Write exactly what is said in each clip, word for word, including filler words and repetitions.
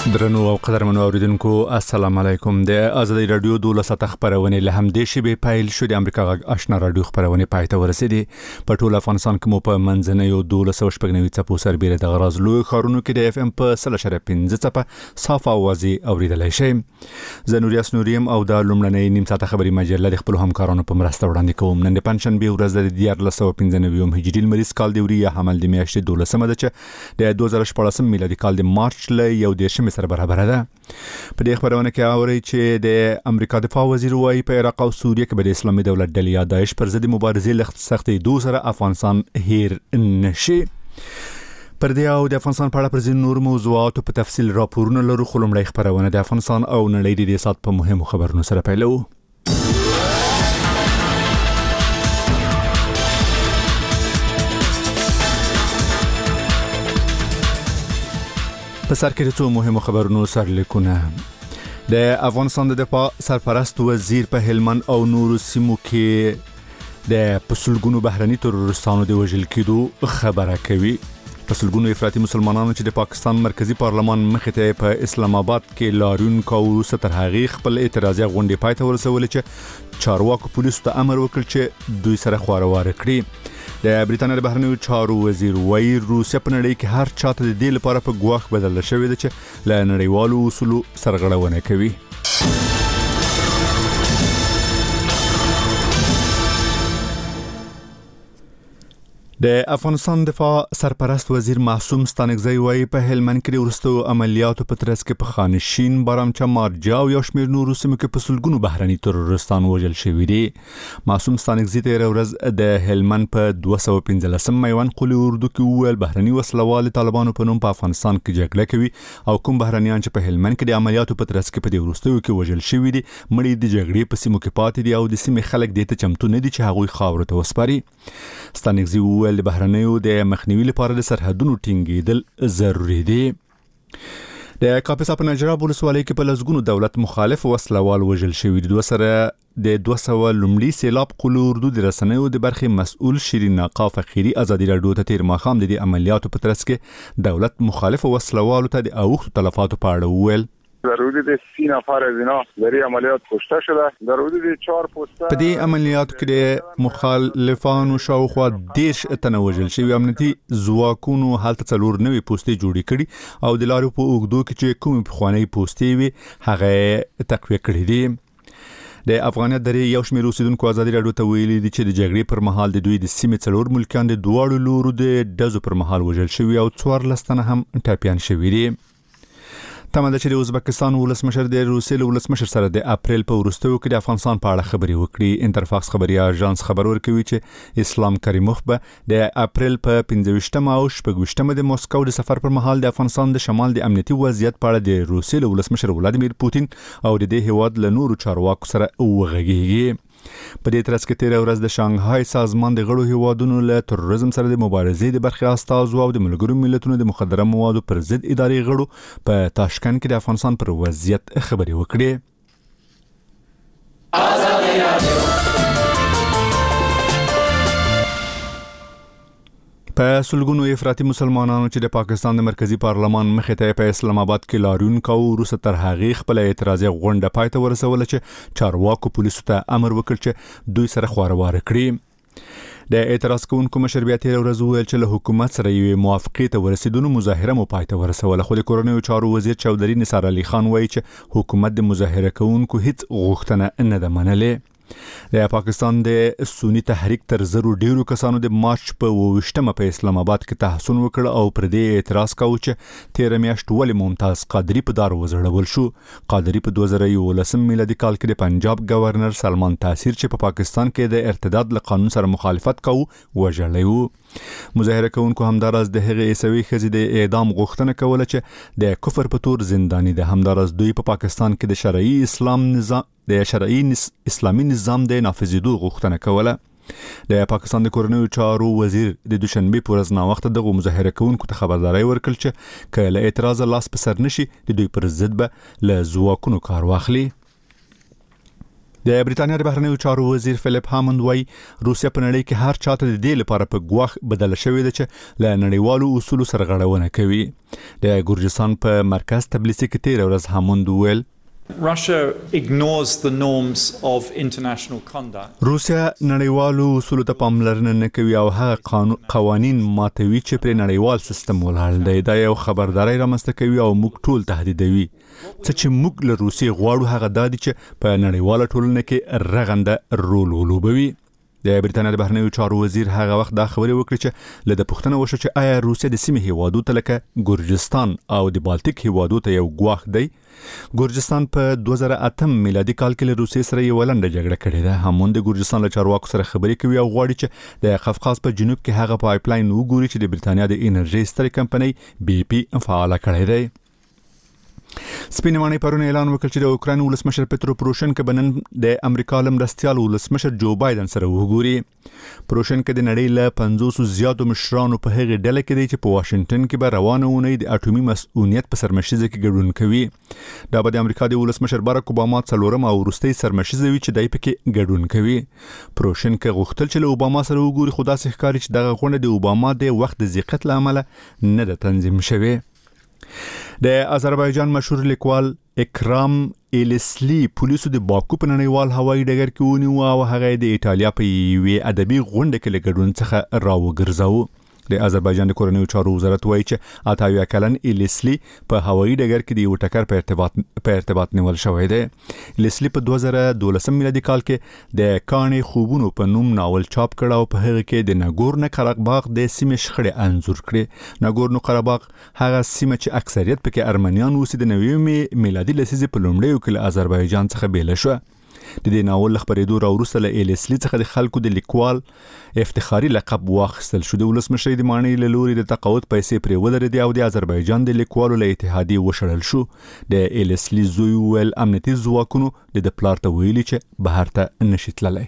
درنو او قدرمنو اوریدونکو السلام علیکم. د آزادۍ رادیو دولسه خبرونه له همدې شی پیل شو. د امریکا غږ آشنا رادیو خبرونه پاتې ورسېدي. په ټول افغانستان کې مو په منځنۍ او دولسه شپږنوي څپو سربېره د غراز لوی خارونو کې د اف ام په سل شره پنځه څپه صاف اوازي اوریدلای شئ. زنوریاس نوریم او د لومړنۍ نیم ساعت خبري مجله د خپل همکارانو په مرسته وړاندې کوم. نن د پنځشنبه ورځ د دیار لسو پنځه هجري مریض کال دی وریا حمل د میاشتې دولسمه ده چې د دوه زره شپږ میلادي کال د مارچ ل یو دیشم سره برابر ده. په دې خبرونه کې اوري چې د امریکا دفاع وزیر وايي په عراق او سوریه کې د اسلامي دولت ډلې یا داعش پر ضد مبارزې لخت سختې دوه سره افغانستان هیر نشي. پر دې او د افغانستان په اړه پر ځین نور موضوعات په تفصیل راپورونه لرو. خلمړی خبرونه د افغانستان او نړۍ د سات په مهمو خبرونو سره پیلو. په سر کې څو مهمو خبرونو سرلیکونه. د افغانستان د دفاع سرپرست وزیر په هلمند او نورو سیمو کې د پسلګونو بهرني ترورستانو د وژل کېدو خبره کوي. پسلګونو افراطي مسلمانانو چې د پاکستان مرکزی پارلمان مخې ته په اسلام آباد کې لاریون کاوه ستر هغې خپل اعتراضي غونډې پای ته ورسول چې چارواکو پولیسو ته امر وکړ چې دوی سره خوارهواره کړي. د بریټانیا د بهرنیو چارو وزیر وايي روسیا په نړۍ کې هر چاته د دې لپاره په ګواښ بدل شوی دی چې له نړیوالو اصولو سرغړونه کوي. د افغانستان دفاع سرپرست وزیر معصوم ستانکزی وايي په هلمند کې د ورستو عملیاتو په ترڅ کې په خانشین بارامچه مارجا او یو شمېر نورو سیمو کې په سلګونو بهرني ترورستان وژل شوي دي. معصوم ستانکزی تېره ورځ د هلمند په دوه سوه پنځلسم میوند قلي اردو کې وویل بهرني وسلوال طالبانو په نوم په افغانستان کې جګړه کوي او کوم بهرنیان چې په هلمند کې د عملیاتو په ترڅ کې په دې ورستو کې وژل شوي دي مړي د جګړې په سیمو کې پاتې دي او د سیمې خلک دې ته چمتو نه دي چې هغوی خاورو ته وسپاري. ستانکزی وویل د بهرنیو د مخنیوي لپاره د سرحدونو ټینګېدل ضروري دي. د کاپیسا په نجراب ولسوالۍ کې په لسګونو دولت مخالف وسلوال وژل شوي دي. دوه سره د دوه سوه لومړي سیلاب قلي اردو د رسنیو د برخې مسؤل شیرین ناقا فقیري ازادي رادیو ته تیر ماښام د دې عملیاتو په ترڅ کې دولت مخالف وسلوالو ته د اوښتو تلفاتو په اړه وویل. در حدود سی نفر از اینا در این عملیات کشته شده. در حدود چهار پسته په دې عملیاتو کې د مخالفانو شاوخوا دیش تنه وژل شوي. امنیتي ځواکونو هلته څلور نوي پوستې جوړې کړي او د لارو په اوږدو کې چې کومې پخوانۍ پوستې وي هغه تقویه کړي دي. د افغانیت درې یو شمېر اوسیدونکو ازادي رادیو ته ویلي دي چې د جګړې پر مهال د دوی د سیمې څلور ملکیان د دواړو لورو د ډزو پر مهال وژل شوي او څوارلس تنه هم ټپیان شوي دي. تمه ده چې د ازبکستان ولسمشر د روسیې له ولسمشر سره د اپریل په وروستیو کې د افغانستان په اړه خبرې وکړي. انترفاکس خبري اژانس خبر ورکوي چې اسلام کریموف به د اپریل په پنځه ویشتمه او شپږ ویشتمه د مسکو د سفر پر مهال د افغانستان د شمال د امنیتي وضعیت په اړه د روسیې له ولسمشر ولادیمیر پوتین او د دې هیواد له نورو چارواکو سره وغږیږي. په دې ترڅ کې تیره ورځ د شانګهای سازمان د غړو هیوادونو له تروریزم سره د مبارزې د برخې استازو او د ملګرو ملتونو د مخدره موادو پر ضد ادارې غړو په تاشکند کې د افغانستان پر وضعیت خبرې وکړې. په سلګونو افراطي مسلمانانو چې د پاکستان د مرکزی پارلمان مخې ته په اسلام آباد کې لاریون کاوه وروسته تر هغې خپل اعتراضي غونډه پای ته ورسوله چې چارواکو پولیسو ته امر وکړ چې دوی سره خوارهواره کړي. د اعتراض کوونکو مشر بیا تېره ورځ وویل چې له حکومت سره یوې موافقې ته ورسېدونو مظاهره مو پای ته ورسوله. خو د کورنیو چارو وزیر چودري نثار علي خان وایي چې حکومت د مظاهره کوونکو هیڅ غوښتنه نه ده منلې. د پاکستان د سنی تحریک تر زرو ډیرو کسانو د مارچ په وشتمه په اسلام آباد کې تحسن وکړ او پر دې اعتراض کاوه چې تیر میاشت ولې ممتاز قادری په دار وزړول شو. قادری په دوه زره یولسم میلادي کال کې د پنجاب گورنر سلمان تاثیر چې په پاکستان کې د ارتداد له قانون سره مخالفت کاوه وژلی و. مظاهره کوونکو همدارس د هغې عیسوي ښځې د اعدام غوښتنه کوله چې د کفر په تور زنداني ده. همدارس دوی په پاکستان کې د شرعي اسلام نظام د شرعي اسلامي نظام د نافذېدو غوښتنه کوله. د پاکستان د کورنیو چارو وزیر د دوشنبه په ورځ ناوخته دغه مظاهره کوونکو ته خبرداري ورکړه چې کله اعتراض لاس په سر نشي د دوی پر ضد به له ځواکونو کار واخلي. د بریټانیا د بهرنیو چارو وزیر فلیپ هاموند وايي روسیا په نړۍ کې هر چاته د دې لپاره په ګواښ بدل شوې ده چې له نړیوالو اصولو سره غړونه کوي. د ګورجستان په مرکز تبلیسي کې تیر ورځ هاموند ویل Russia ignores the norms of international conduct. روسیا نړیوالو اصولو ته پاملرنه نه کوي او هغه قوانین ماتوي چې پر نړیوال سیستم ولاړ دی. دا یو خبرداري رامنځته کوي او موږ ټول تهدیدوي. څه چې موږ له روسیې غواړو هغه دا دي چې په نړیواله ټولنه کې رغنده رول ولوبوي. د بریټانیا د بهرنیو چارو وزیر هغه وخت دا خبرې وکړې چې له د پوښتنه وشو چې آیا روسیا د سیمې هیوادو ته لکه ګورجستان او د بالټیک هیوادو ته یو ګواښ دی. ګورجستان په دوه زره اته میلادي کال کې له روسیې سره یو لنډه جګړه کړې ده. همون د ګورجستان له چارواکو سره خبرې کوي او غواړي چې د قفقاز په جنوب کې هغه پایپ لاین وګوري چې د بریټانیا د انرژي سترې کمپنۍ بي پی فعال کړی دی. سپینمانی پرون اعلان وکړ چې د اوکراین ولسمشر پترو پروشنکو بنن د امریکا لمرستيال ولسمشر جو بایدن سره وګوري. پروشنکو د نړۍ له پنځوس زیاتو مشرانو په هغه ډله کې دی چې په واشنگټن کې به روانه ونې د اټومي مسؤلیت په سرمشيزه کې ګډون کوي. دا به د امریکا د ولسمشر باراک اوباما څلورم او وروستي سرمشيزه وي چې دای په کې ګډون کوي. پروشنکو غوښتل چې له اوباما سره وګوري، خو دا ښکاري چې دغه غونډه د اوباما د وخت د ضیقت لامل نه ده تنظیم شوې. د آذربایجان مشهور لیکوال اکرام ایلسلی پولیسو د باکو په نړیوال هوایي ډګر کې ونیو او هغه د ایټالیا په یوې ادبي غونډه کې له ګډون څخه راوګرځاو. د آذربایجان د کورنیو چارو وزارت وایي چې اتاویا کلن ایلسلی په هوایي ډګر کې د یو ټکر په ارتباط په ارتباط نیول شوی دی. ایلسلی په دوه زره دولس میلادي کال کې د کانې خوبونو په نوم ناول چاپ کړ او په هغه کې د ناګورنو قرهباغ د سیمې شخړې انځور کړې. ناګورنو قرهباغ هغه سیمه چې اکثریت پکې ارمنیان اوسي د نوې میلادي لسیزې په لومړیو کې له آذربایجان څخه بیل شو. د دې ناول خبرېدو راوروسته له ایلسلی څخه د خلکو د لیکوال افتخاري لقب واخیستل شو. د ولسمشر د معنی له لوري د تقاعد پیسې پرې ودرېدې او د آذربایجان د لیکوالو له اتحادیې وشړل شو. د ایلسلی زوی ویل امنیتي ځواکونو د پلار ته ویلي چې بهر ته نشي تللی.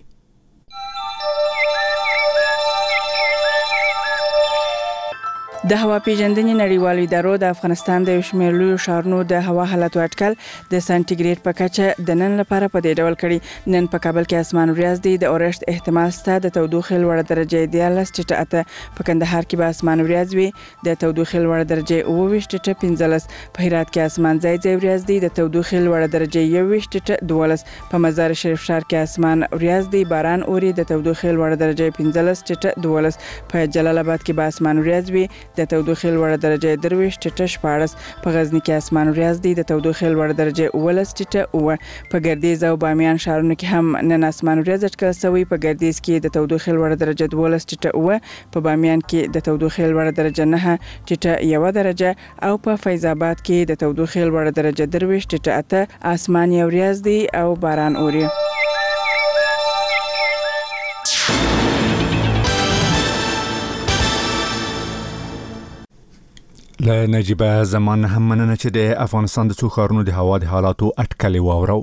د هوا پیژندنې نړیوالو ادارو د افغانستان د شمېر لوی ښارونو د هوا حالت اټکل د سانتیګریډ په کچه د نن لپاره په دې ډول کړي. نن په کابل کې اسمان وریځ دی، د اورښت احتمال شته، د تودوخې لوړه درجه دیارلس ټیټه اته، په کندهار کې به اسمان وریځ وي، د تودوخې لوړه درجه اوه ویشت ټیټه پنځلس، په هرات کې اسمان ځای ځای وریځ دی، د تودوخې لوړه درجه یو ویشت ټیټه دولس، په مزار شریف ښار کې اسمان وریځ دی، باران اوري، د تودوخې لوړه درجه پنځلس ټیټه دولس، په جلال آباد کې به اسمان وریځ وي، د تودوخې لوړه درجه درویشت ټیټه شپاړس، په غزنی کې اسمان وریځ دی، د تودوخې لوړه درجه اوولس ټیټه اوه، په ګردیز او بامیان ښارونو کې هم نن اسمان وریځ اټکل شوی. په ګردیز کې د تودوخې لوړه درجه دولس ټیټه اوه، په بامیان کې د تودوخې لوړه درجه نه ټیټه یو درجه او په فیض آباد کې د تودوخې لوړه درجه درویشت ټیټه اته، اسمان یې وریځ دی او باران اوري. له نجیبه زمان هم مننه چې د افغانستان د څو ښارونو د هوا د حالاتو اټکل واورو.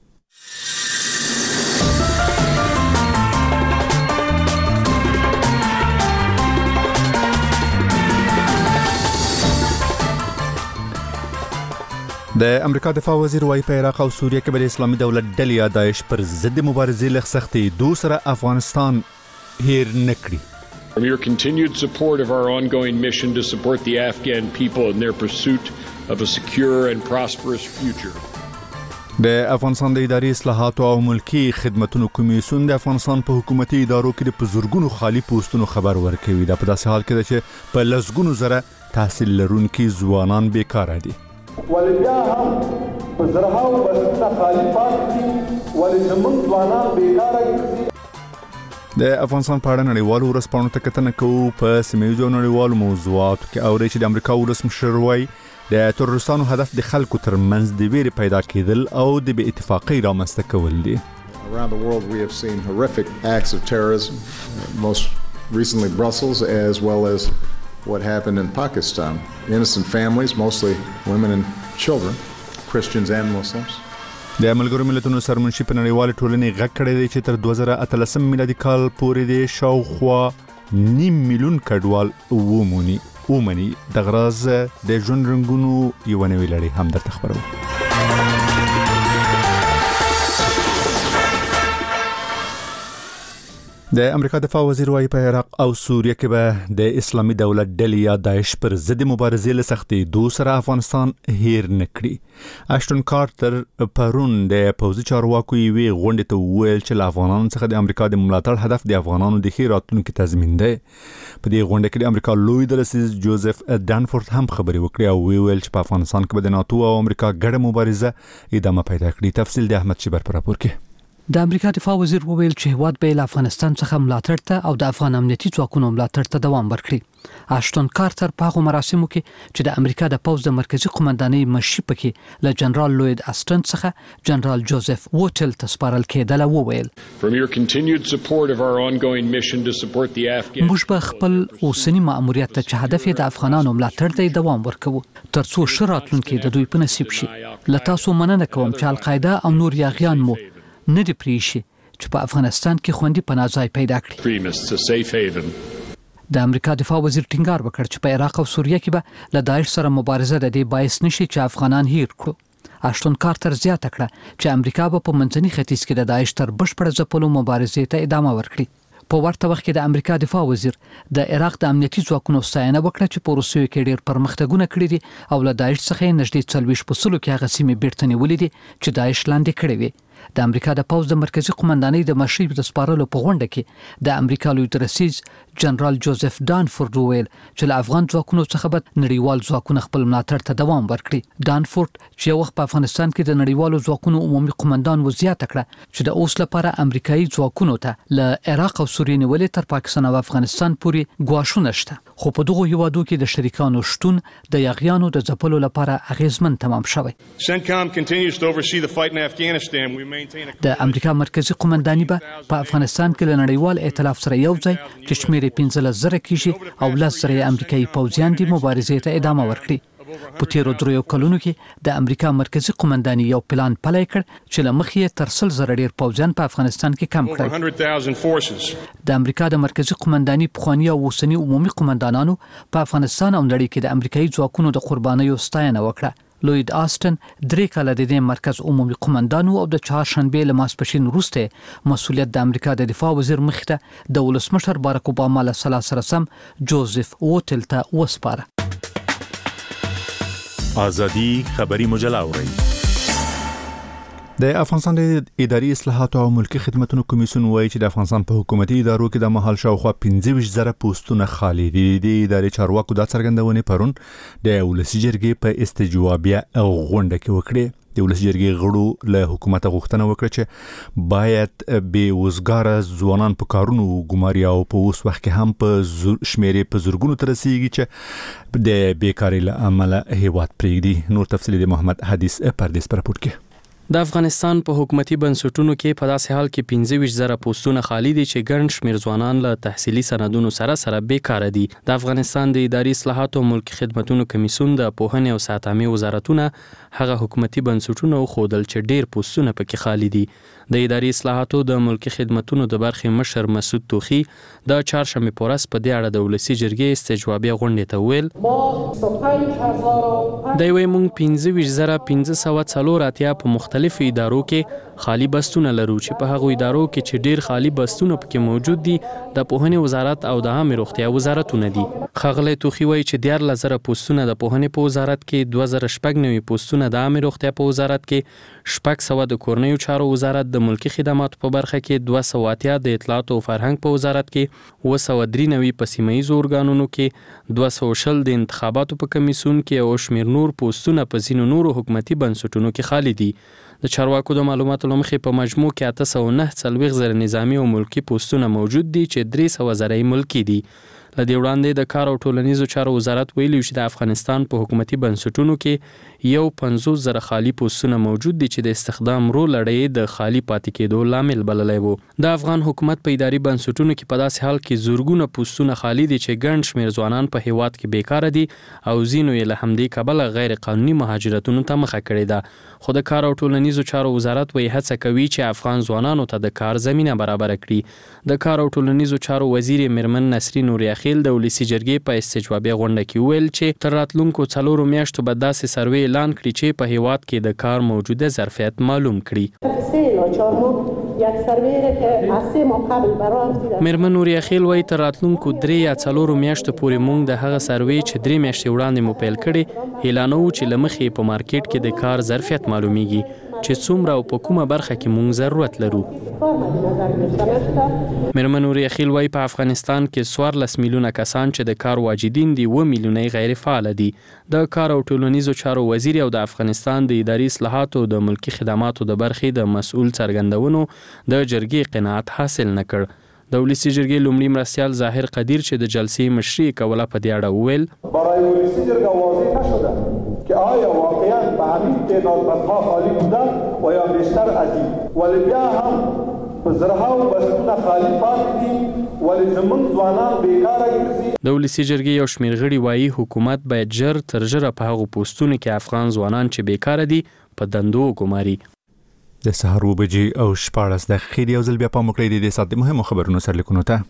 د امریکا دفاع وزیر وايي په عراق او سوریه کې به اسلامي دولت ډلې داعش پر ضد مبارزې لږ سختي دوسره افغانستان هیر نکړي. From your continued support of our ongoing mission to support the Afghan people in their pursuit of a secure and prosperous future. د افغانستان د اداري اصلاحاتو او ملکی خدماتو کمیسیون د افغانستان په حکومتي ادارو کې د بزرګونو خالی پوسټونو خبر ورکوي. دا په داسې حال کې ده چې په لسګونو زره تحصیل لرونکي ځوانان بیکاره دي. ولبیا هم په زرهاو بسنه خالی پاتې دي، ولې زموږ ځوانان بیکاره دي. د افغانستان په اړه نړیوالو ورځپاڼو ته کتنه کوو. په سیمه‌ییزو نړیوالو موضوعاتو کې اوري چې د امریکا ولسمشر وايي د تروریستانو هدف د خلکو ترمنځ د ویرې پیدا کېدل او د بې اتفاقۍ رامنځته کول دي. Around the world we have seen horrific acts of terrorism, most recently Brussels, as well as what happened in Pakistan. Innocent families, mostly women and children, Christians and Muslims. د ملګرو ملتونو سرمنشي په نړیوال ټولنې غږ کړی دی چې تر دوه زره اتلسم میلادي کال پورې د شاوخوا نیم میلیون کډوال ومونی ومني. د غراز د ژوند رنګونو یو نوې لړۍ هم درته خبرو. د امریکا دفاع وزیر وايي په عراق او سوریه کې به د اسلامي دولت ډلې یا داعش پر ضد مبارزې له سختې دوسره افغانستان هیر نکړي. اشټون کارتر پرون د پوځي چارواکو وی غونډه ته ویل چې له افغانانو څخه د امریکا د ملاتړ هدف د افغانانو د ښې راتلونکي تضمین دی. په دې غونډه کې د امریکا لوی درسیز جوزف ډانفورد هم خبرې وکړې او ویل چې په افغانستان کې به د ناتو او امریکا ګډه مبارزه ادامه پیدا کړي. تفصیل د احمد شبر پر راپور کې. د امریکا دفاع وزیر وویل چې هواد به له افغانستان څخه ملاتړ ته او د افغان امنیتي ځواکونو ملاتړ ته دوام ورکړي. اشټون کارتر په هغه مراسمو کې چې د امریکا د پوځ د مرکزی قومندانۍ مشر پکې له جنرال لوید اسټن څخه جنرال جوزف ووټل ته سپارل کېدل وویل From your continued support of our ongoing mission to support the Afghan موږ به خپل اوسنی مأموریت ته چې هدف یې د افغانانو ملاتړ ته دوام ورکوو ترڅو ښه راتلونکي د دوی په نصیب شي. له تاسو مننه کوم چې القاعده او نور یاغیان مو نه دی پریشي چې په افغانستان کې خوندي پناه ځای پیدا کړي. د امریکا دفاع وزیر ټینګار وکړ چې په عراق او سوریه کې به له داعش سره مبارزه د دې باعث نشي چې افغانان هیر کړو. اشټون کارتر زیاته کړه چې امریکا به په منځني ختیځ کې د داعش تر بشپړ ځپلو مبارزې ته ادامه ورکړي. په ورته وخت کې د امریکا دفاع وزیر د عراق د امنیتي ځواکونو ستاینه وکړه چې په روسیې کې ډېر پرمختګونه کړي دي او له داعش څخه نږدې څلوېښت په سلو کې هغه سیمې بیرته نیولې دي چې داعش لاندې کړې وي. د امریکا د پوځ د مرکزی قومندانۍ د مشر د سپارلو په غونډه کې د امریکا لوی درسیز جنرال جوزف ډانفورد وویل چې له افغان ځواکونو څخه به نړیوال ځواکونه خپل ملاتړ ته دوام ورکړي. ډانفورد چې یو وخت په افغانستان کې د نړیوالو ځواکونو عمومي قومندان و زیاته کړه چې د اوس لپاره امریکایي ځواکونو ته له عراق او سوریې نیولې تر پاکستان او افغانستان پورې ګواښونه شته. خو په دغه هیوادو کې د شریکانو شتون د یاغیانو د ځپلو لپاره اغیزمن تمام شوی. CENTCOM continues to oversee the fight in Afghanistan. We maintain a د امریکا مرکزی قومندانۍ به په افغانستان کې له نړیوال ائتلاف سره یو ځای چې شمېر یې پنځلس زره کېږي او لس زره امریکایي پوځیان دي مبارزې ته ادامه ورکړي. په تیرو دریو کلونو کې د امریکا مرکزی قومندانۍ یو پلان پلی کړ چې له مخې یې تر سل زره ډېر پوځیان په افغانستان کې کم کړل. د امریکا د مرکزی قومندانۍ پخواني او اوسني عمومي قومندانانو په افغانستان او نړۍ کې د امریکایي ځواکونو د قربانیو ستاینه وکړه. لوید آسټن درې کاله د دې مرکز عمومي قومندانو او د چهارشنبې له ماسپښین وروسته مسؤلیت د امریکا د دفاع وزیر مخې ته د ولسمشر باراک اوباما له سلا سره سم جوزف ووټل ته وسپاره. آزادی خبری مجله اورئ. د افغانستان د اداري اصلاحاتو او ملکي خدماتو کمیسیون وایي چې د افغانستان په حکومتي ادارو کې د مهال شاوخوا پنځه ویشت زره پوسټونه خالي دي. د اداري چارواکو د څرګندونې پرون د ولسي جرګې په استجوابیه غونډه کې وکړه. د ولسي جرګې غړو له حکومت غوښتنه وکړه چې باید بې وزګاره ځوانان په کارونو وګماري او په اوس وخت کې هم په شمیرې په زرګونو ته رسیږي چې د بیکارۍ له امله هیواد پرېږدي. نور تفصیل د محمد حدیث پردیس پر راپور کې. د افغانستان په حکومتي بنسټونو کې په داسې حال کې پنځه ویشت زره پوسټونه خالي دي چې ګڼ شمېر ځوانان له تحصیلي سندونو سره سره بیکاره دي. د افغانستان د اداري اصلاحاتو او ملکي خدماتو کمیسیون د پوهنې او ساتامې وزارتونه هغه حکومتي بنسټونه وښودل چې ډېر پوسټونه پکې خالي دي. د اداري اصلاحاتو د ملکي خدماتو د برخې مشر مسعود توخی د چهارشنبې په ورځ په دې اړه د ولسي جرګې استجوابیه غونډې ته وویل دی وایي موږ پنځه ویشت زره پنځه سوه څلور اتیا په مختلفو ادارو کې خالی بستونه لرو چې په هغو ادارو کې چې ډیر خالی بستونه پکې موجود دي د پوهنې وزارت او د عامه روغتیا وزارتونه دي. ښاغلی توخی وایي چې دیارلس زره پوسټونه د پوهنې په وزارت کې، دوه زره شپږ نوي پوسټونه د عامه روغتیا په وزارت کې، شپږ سوه د کورنیو چارو وزارت د ملکي خدماتو په برخه کې، دوه سوه اتیا د اطلاعاتو او فرهنګ په وزارت کې، اوه سوه درې نوي په سیمه ییزو ارګانونو کې، دوه سوه شل د انتخاباتو په کمیسیون کې او شمېر نور پوسټونه په ځینو نورو حکومتي بنسټونو کې خالي دي. د چارواکو د معلوماتو له مخې په مجموع کې اته سوه نهه څلوېښت زره نظامي او ملکي پوسټونه موجود دي چې درې سوه زره یې ملکي دي. له دې وړاندې د کار او ټولنیزو چارو وزارت ویلي چې د افغانستان په حکومتي بنسټونو کې یو پنځوس زره خالي پوسټونه موجود دي چې د استخدام رو لړۍ د خالي پاتې کېدو لامل بللی و. د افغان حکومت په اداري بنسټونو کې په داسې حال کې زورګونه پوسټونه خالي دي چې ګڼ شمېر ځوانان په هیواد کې بیکاره دي او ځینو یې له همدې کبله غیر قانوني مهاجرتونو ته مخه کړې ده. خو د کار او ټولنیزو چارو وزارت وایي هڅه کوي چې افغان ځوانانو ته د کار زمینه برابره کړي. د کار او ټولنیزو چارو وزیر میرمن نسرین نوریاخیل خیل د ولسی جرګې په استجوابي غونډه کې ویل چې تر راتلونکو څلورو میاشتو به داسې سروې اعلان کړي چې په هیواد کې د کار موجوده ظرفیت معلوم کړي. میرمن نوریا خیل وایي تر راتلونکو درې یا څلورو میاشتو پورې موږ د هغه سروې چې درې میاشتې وړاندې مو پیل کړي اعلانوو چې له مخې په مارکیټ کې د کار ظرفیت معلومیږي چې څومره او په کومه برخه کې موږ ضرورت لرو. میرمن نوریا خیل وایي په افغانستان کې څوارلس میلیونه کسان چې د کار واجدین دي اووه میلیونه غیر فعال دي. د کار او ټولنیزو چارو وزیر او د افغانستان د اداري اصلاحاتو د ملکی خدماتو د برخې د مسؤل څرګندونو د جرګې قناعت حاصل نکړ. د ولسی جرګې لومړي مرستیال ظاهر قدیر چې د جلسې مشري کوله په دې اړه وویل برای ولسی جرګه واضح نشده که آیا واقعا به همین تعداد بسها خالی بودن و یا بیشتر از این ولی بیا هم بزرها و بسونه خالی پاتې دي ولی زمون ځوانان بیکاره ګرځي. د ولسی جرګې یو شمېر غړي وایي حکومت باید ژر تر ژره په هغو پوسټونو کې افغان ځوانان چې بیکاره دي په دندو وګماري. د سهار اووه بجې او شپاړس دقیقې یو ځل بیا پام وکړئ د دې ساعت د مهمو خبرونو سرلیکونو ته.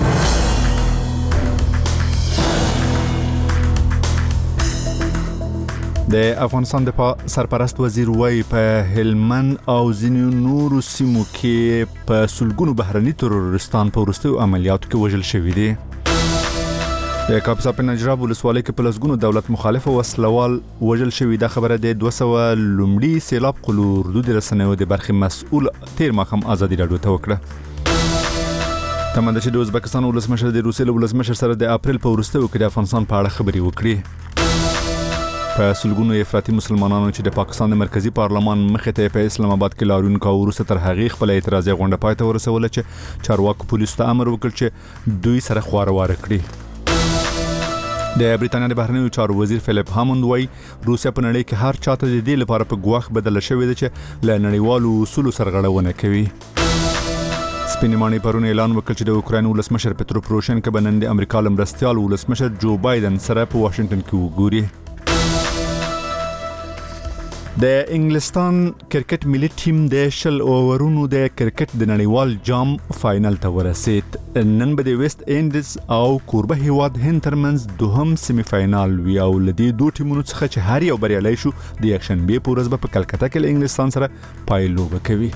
د افغانستان د سرپرست وزیر وایي په هلمند او ځینو نورو سیمو کې په سلګونو بهرني تروریستان په وروستیو عملیاتو کې وژل شوي دي. د کاپیسا په نجراب ولسوالۍ کې په لسګونو دولت مخالف وسلوال وژل شوي. دا خبره د دوه سوه لومړي سیلاب قلو اردو د رسنیو د برخې مسؤل تیر ماښام ازادي راډیو ته وکړه. تمه ده چې د ازبکستان ولسمشر د روسیې له ولسمشر سره د اپریل په وروستیو کې د افغانستان په اړه خبرې وکړي. په سلګونو افراطي مسلمانانو چې د پاکستان د مرکزی پارلمان مخې ته په اسلام آباد کې لاریون کاوه وروسته تر هغې خپل اعتراضي غونډه پای ته ورسوله چې چارواکو پولیسو ته امر وکړ چې دوی سره خواره کړي. د بریتانیا د بهرنیو چارو وزیر فلیپ هاموند وایي روسیا په نړۍ کې هر چاته د دې لپاره په ګواښ بدله شوې ده چې له نړیوالو اصولو سرغړونه کوي. سپینې ماڼۍ پرون اعلان وکړ چې د اوکراین ولسمشر پترو پروشینکو به نن د امریکا له مرستیال ولسمشر جو بایدن سره په واشنګټن کې وګوري. د انګلستان کرکټ ملي ټیم د شل اوورونو د کرکټ د نړیوال جام فائنل ته ورسید. نن به د ویسټ انډیز او کوربه هیواد هند ترمنځ دوهم سیمی فائنل وي او لدې دوه ټیمونو څخه چې هر یو بریالی شو د یکشنبه په ورځ به په کلکته کې له انګلستان سره پایلوبه کوي.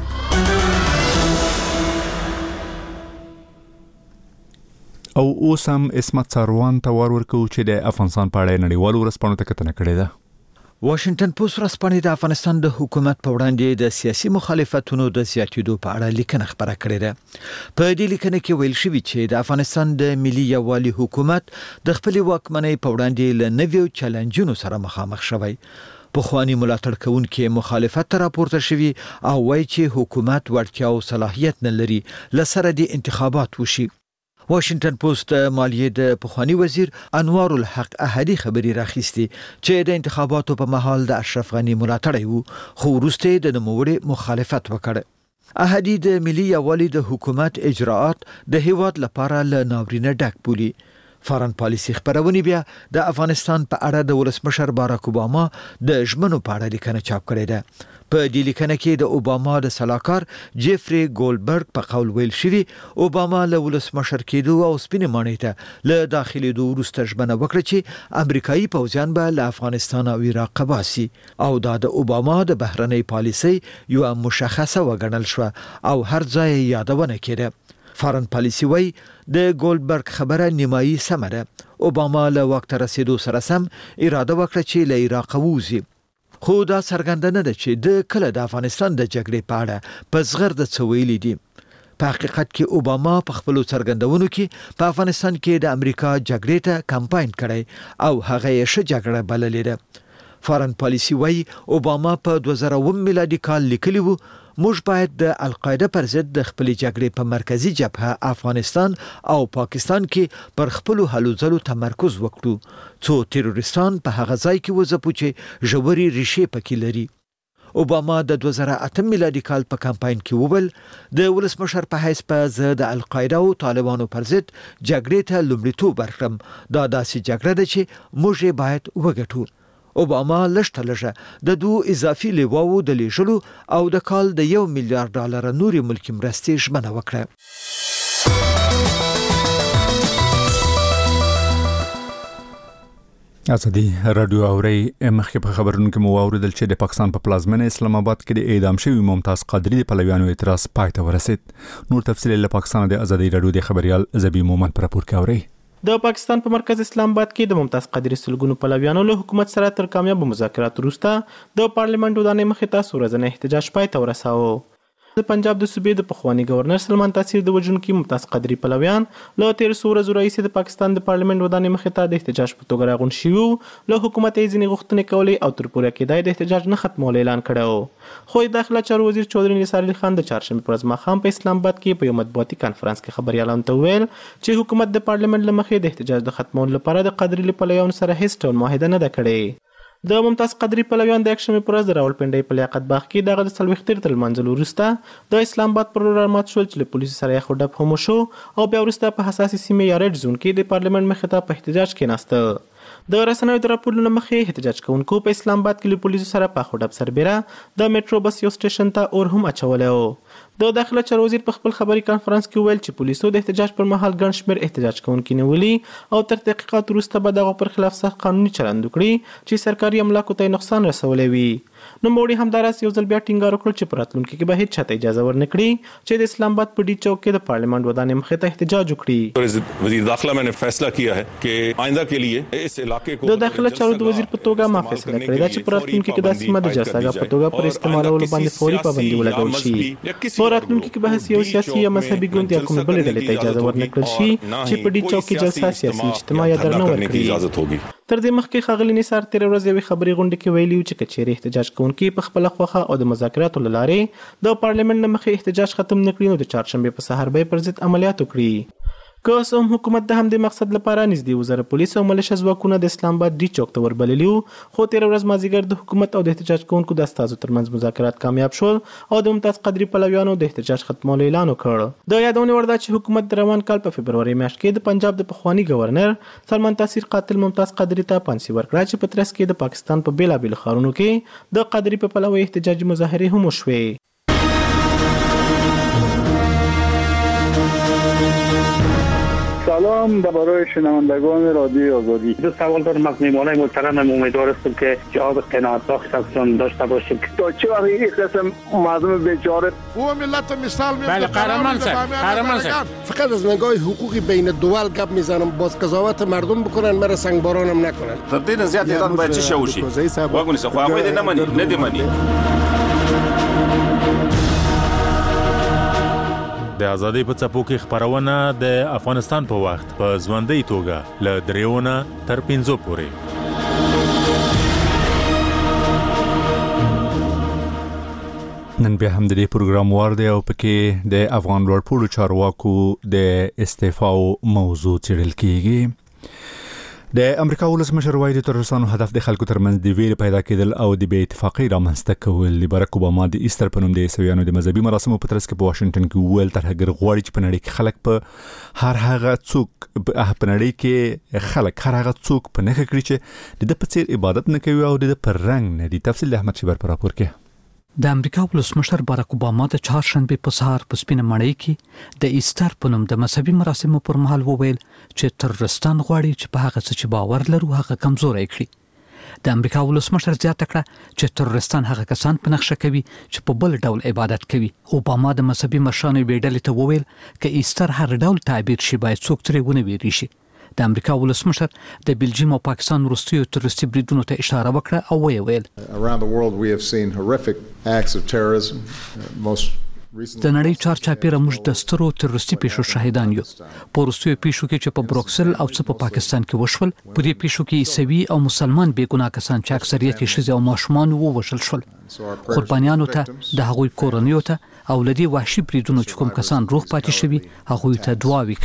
او اوس هم اسمت ساروان ته ور ورکو چې د افغانستان په اړه نړیوالو ورځپاڼو ته کتنه کړې ده. واشنگټن پوسټ ورځپاڼه د افغانستان د حکومت په وړاندې د سیاسي مخالفتونو د زیاتېدو په اړه لیکنه خبره کړې ده. په دې لیکنه کې ویل شوی چې د افغانستان د ملي یووالي حکومت د خپل واکمنۍ په وړاندې له نویو چیلنجونو سره مخامخ شوی. پخوانی ملاتړ کوونکي مخالفت راپورته شوی او وایي چې حکومت وړتیا او صلاحیت نه لري لسره د انتخابات وشي. واشنگټن پوسټ مالیې د پخوانی وزیر انوار الحق احدی خبري راخیستي چې د انتخاباتو په مهال د اشرف غنی ملاتړی وو خو وروسته د نوموړي مخالفت وکړ. احدی د ملي یووالي د حکومت اجراءات د هیواد لپاره له ناورینه ډک بولي. فارن پالیسي خبرونه بیا د افغانستان په اړه د ولسمشر باراک اوباما د ژمنو په اړه لیکنه چاپ کړې ده. په دې لیکنه کې د اوباما د سلاکار جیفری ګولډبرګ په قول ویل شوی اوباما له ولسمشر کېدو او سپینې ماڼۍ ته له داخلي دوه وروسته ژمنه وکړه چې امریکایي پوځیان به له افغانستان او عراق باسي او دا د اوباما د بهرنۍ پالیسۍ یو مشخصه وګڼل شو او هر ځای یادونه کړه. فارن پالیسی وای د ګولډبرګ خبره نیمایي سمه ده. اوباما له وخت رسیدو سره سم اراده وکړه چې له عراق ووځي. خو دا څرګنده نه ده چې د کله د افغانستان د جګړې په اړه په زغر د څویلې دي. په حقیقت کې اوباما په خپل څرګندونو کې په افغانستان کې د امریکا جګړې ته کمپاین کړی او هغه یې ښه جګړه بللې ده. فارن پالیسی وای اوباما په دوه زره اووه میلادي کال لیکلی وو موږ باید د القاعده پر ضد د خپل جګړې په مرکزی جبهه افغانستان او پاکستان کې پر خپل هلو ځلو تمرکز وکړو څو تروریستان په هغه ځای کې وځپو چې ژوري ریښې پکې لري. اوباما د دوه زره اته میلادي کال په کمپاین کې وویل د ولسمشر په حیث په زه د القاعده او طالبانو پر ضد جګړې ته لومړیتوب ورکړم. دا داسې جګړه ده چې موږ باید وګټو. اوباما لشته لږه د دوه اضافي لیواو د لیږلو او د کال د یو میلیارډ ډالر نوري ملکی مرستې ژمنه وکړه. ازادي رادیو اوري مخکې په خبرونو کې مو اوریدل چې د پاکستان په پلازمینه اسلام آباد کې د اعدام شوی ممتاز قادری د پلویانو اعتراض پای ته ورسید. نور تفصیل له پاکستان د ازادي رادیو د خبريال زبی مومن پر راپور کې اوري. د پاکستان په مرکز اسلام آباد کې د ممتاز قادری سلګونو پلویانو له حکومت سره تر کامیاب مذاکرات وروسته د پارلیمنت ودانۍ مخې ته ورځنی احتجاج پای ته ورساوه. د پنجاب د صوبې د پخوانی گورنر سلمان تاثیر د وجونکي ممتاز قادری پلویان له تیر ورځو راهیسې د پاکستان د پارلیمنت ودانۍ مخې ته د احتجاج په توګه راغونډ شوي له حکومت یې ځینې غوښتنې کولې او تر پوره کېدای د احتجاج نه ختمول اعلان کړی. خو داخله چارو وزیر چودري نثار علي خان د چهارشنبه پر ورځ ماښام په اسلام آباد کې په یو مطبوعاتي کانفرنس کې خبريالانو ته وویل چې حکومت د پارلیمنت له مخې د احتجاج د ختمولو لپاره د قادری له پلویانو سره هیڅ ډول معاهده نه ده کړې. د ممتاز قادری پلویان د یکشنبه پر ورځ د راولپنډۍ په لیاقت باغ کې دغه د څلوېښت تر لمانځلو وروسته د اسلام آباد پر لور مات شول چې له پولیسو سره یې خو ډب هم وشو او بیا وروسته په حساسې سیمې یا ریډ زون کې د پارلیمنت مخې ته په احتجاج کېناسته. د رسنیو د راپورونو مخې احتجاج کوونکو په اسلام آباد کې له پولیسو سره په خو ډب سربېره د میټرو بس یو سټیشن ته اور هم اچولی و. د داخله چارو وزیر په خپل خبري کانفرنس کې ویل چې پولیسو د احتجاج پر مهال ګڼ شمېر احتجاج کوونکي نیولي او تر تحقیقات وروسته به دغه پر خلاف سخت قانوني چلند وکړي چې سرکاري املاکو ته نقصان رسولی وي. نوموړي همداراز یو ځل بیا ټینګار وکړ چې په راتلونکي کې به هېڅ چاته اجازه ورنکړي چې د اسلام آباد په ډي چوک کې د پارلیمنت ودانۍ مخې ته احتجاج وکړي. وزیر داخله میں نے فیصلہ کیا ہے کہ آئندہ کے لیے اس علاقے کو د داخله چارو د وزیر په توګه ما فیصله کړې ده چې په راتلونکي کې د سیمه د جلسه‌ګاه په توګه پر استعمالولو باندې فوري پابندي ولګول شي. په راتلونکي کې به یو سیاسي یا مذهبي ګوند یا کومې بلې ډلې ته اجازه ورنکړل شي چې په ډي چوک کې جلسه سیاسي اجتماع یا درنه ورکړي. تر دې مخکې ښاغلي نثار تېره ورځ یوې خبري غونډې کې ویلي چې که چیرې احتجاج کوونکي په خپله خوښه او د مذاکراتو له لارې د پارلیمنت نه مخکې احتجاج ختم نه کړي نو د چهارشنبې په سهار به یې پر ضد عملیات وکړي. که اوس هم حکومت د همدې مقصد لپاره نږدې اووه زره پولیس او ملیشه ځواکونه د اسلام آباد ډي چوک ته وربللي وو خو تېره ورځ مازدیګر د حکومت او د احتجاج کوونکو د استازو ترمنځ مذاکرات کامیاب شول او د ممتاز قادري پلویانو د احتجاج ختمولو اعلان وکړ. د یادونې وړ ده چې حکومت د روان کال په فبروري میاشت کې د پنجاب د پخواني گورنر سلمان تاثیر قاتل ممتاز قادري ته پانسي ورکړه چې په ترڅ کې د پاکستان په بېلابېلو ښارونو کې د قادري په پلوه احتجاجي مظاهرې هم وشوې. سلام برای شنوندگان رادیو آزادی. دو سوال دارم از میهمانان محترمم. امیدوار هستم که جواب قناعت بخش ازشون داشته باشیم. تا چه وقت این قسم مردم بیچاره او ملت مثال میاد. بله قهرمان صاحب، قهرمان صاحب. فقط از نگاه حقوقی بین الدول گپ میزنم، باز قضاوت مردم بکنن، مرا سنگبارانم نکنن. تبدیل زیاد ایران باید چی شوشی؟ واگونی سه خو هغه دې نه مني، نه دې مني. د ازادۍ په څپو کې خبرونه د افغانستان په وخت په ژوندۍ توګه له دریونه تر پنځو پورې. نن بیا هم د دې پروګرام وار دی او پکې د افغان لوړپوړو چارواکو د استعفا موضوع څېړل کیږي. د امریکا ولسمشر وایي د ترورستانو هدف د خلکو ترمنځ د ویرې پیدا کېدل او د بې اتفاقۍ رامنځته کول. د باراک اوباما د ایسټر په نوم د عیسویانو د مذهبي مراسمو په ترڅ کې په واشنګټن کې وویل ترهګر غواړي چې په نړۍ کې خلک په هر هغه څوک په نړۍ کې خلک هر هغه څوک په نښه کړي چې د ده په څیر عبادت نه کوي او د ده پر رنګ نه دي. تفصیل د احمد شیبر په راپور کې. د امریکا ولسمشر باراک اوباما د چهارشنبه په سهار په سپینه مړۍ کې د ایسټر په نوم د مذهبي مراسمو پر مهال وویل چې ترورستان غواړي چې په هغه څه چې باور لرو هغه کمزوری کړي. د امریکا ولسمشر زیاته کړه چې ترورستان هغه کسان په نښه کوي چې په بل ډول عبادت کوي. اوباما د مذهبي مشرانو یوې ډلې ته وویل که ایسټر هر ډول تعبیر شي باید څوک ترې ونه ویریږي. د امریکا ولسمشر د بلجیم او پاکستان وروستیو تروریستي بریدونو ته اشاره وکړه او ویې ویل Around the world we have seen horrific acts of terrorism. Most د نړۍ چار چاپیره موږ د سترو تروریستي پیښو شاهدان یو. په وروستیو پیښو کې چې په بروکسل او څه په پاکستان کې وشول، په دې پیښو کې عیسوي او مسلمان بې ګناه کسان چې اکثریت یې ښځې او ماشومان ووژل شول. قربانیانو ته، د هغوی کورنیو ته او له دې وحشي بریدونو چې کوم کسان روغ پاتې شوي هغوی ته دعاوې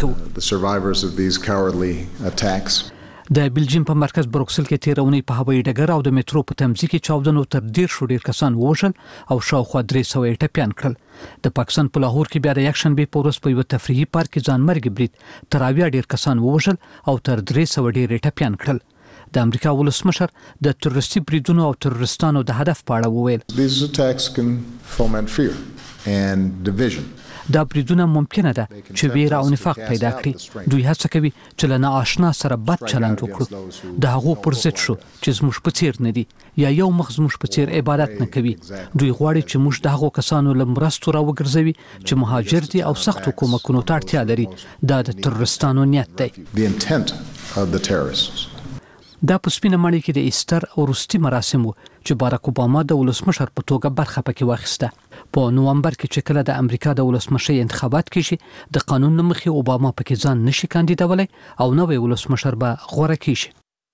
کوو. د بلجیم په مرکز بروکسل کې تیر اونۍ په هوایي ډګر او د میټرو په تمځي کې چاودنو تر ډیر شو ډیر کسان ووژل او شاوخوا درې سوه یې ټپیان کړل. د پاکستان په لاهور کې بیا د یکشنبې په ورځ په یوه تفریحي پارک کې ځانمرګي برید تر اویا ډیر کسان ووژل او تر درې سوه ډیر یې ټپیان کړل. د امریکا ولسمشر د تروریستي بریدونو او تروریستانو د هدف په اړه وویل These attacks can foment fear and division. دا بریدونه ممکنه ده چې ویره او نفاق پیدا کړي. دوی هڅه کوي چې له ناآشنا سره بد چلند وکړو، د هغو پر ضد شو چې زموږ په څیر نه دي یا یو مخ زموږ په څیر عبادت نه کوي. دوی غواړي چې موږ د هغو کسانو له مرستو راوګرځوي چې مهاجر دي او سختو کومکونو ته اړتیا لري. دا د تروریستانو نیت دی. دا په سپینه ماڼۍ کې د ایسټر او وروستي مراسم وو چې باراک اوباما د ولسمشر په توګه برخه پکې واخیسته. په نومبر کې چې کله د امریکا د ولسمشۍ انتخابات کېږي، د قانون له مخې اوباما پکې ځان نشي کاندیدولی او نوی ولسمشر به غوره کېږي.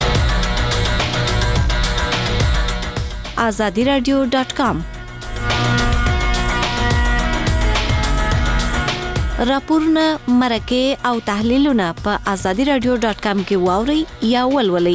آزادی رادیو ډاټ کام راپورونه، مرکې او تحلیلونه په آزادی رادیو ډاټ کام کې واورئ یا ولولئ.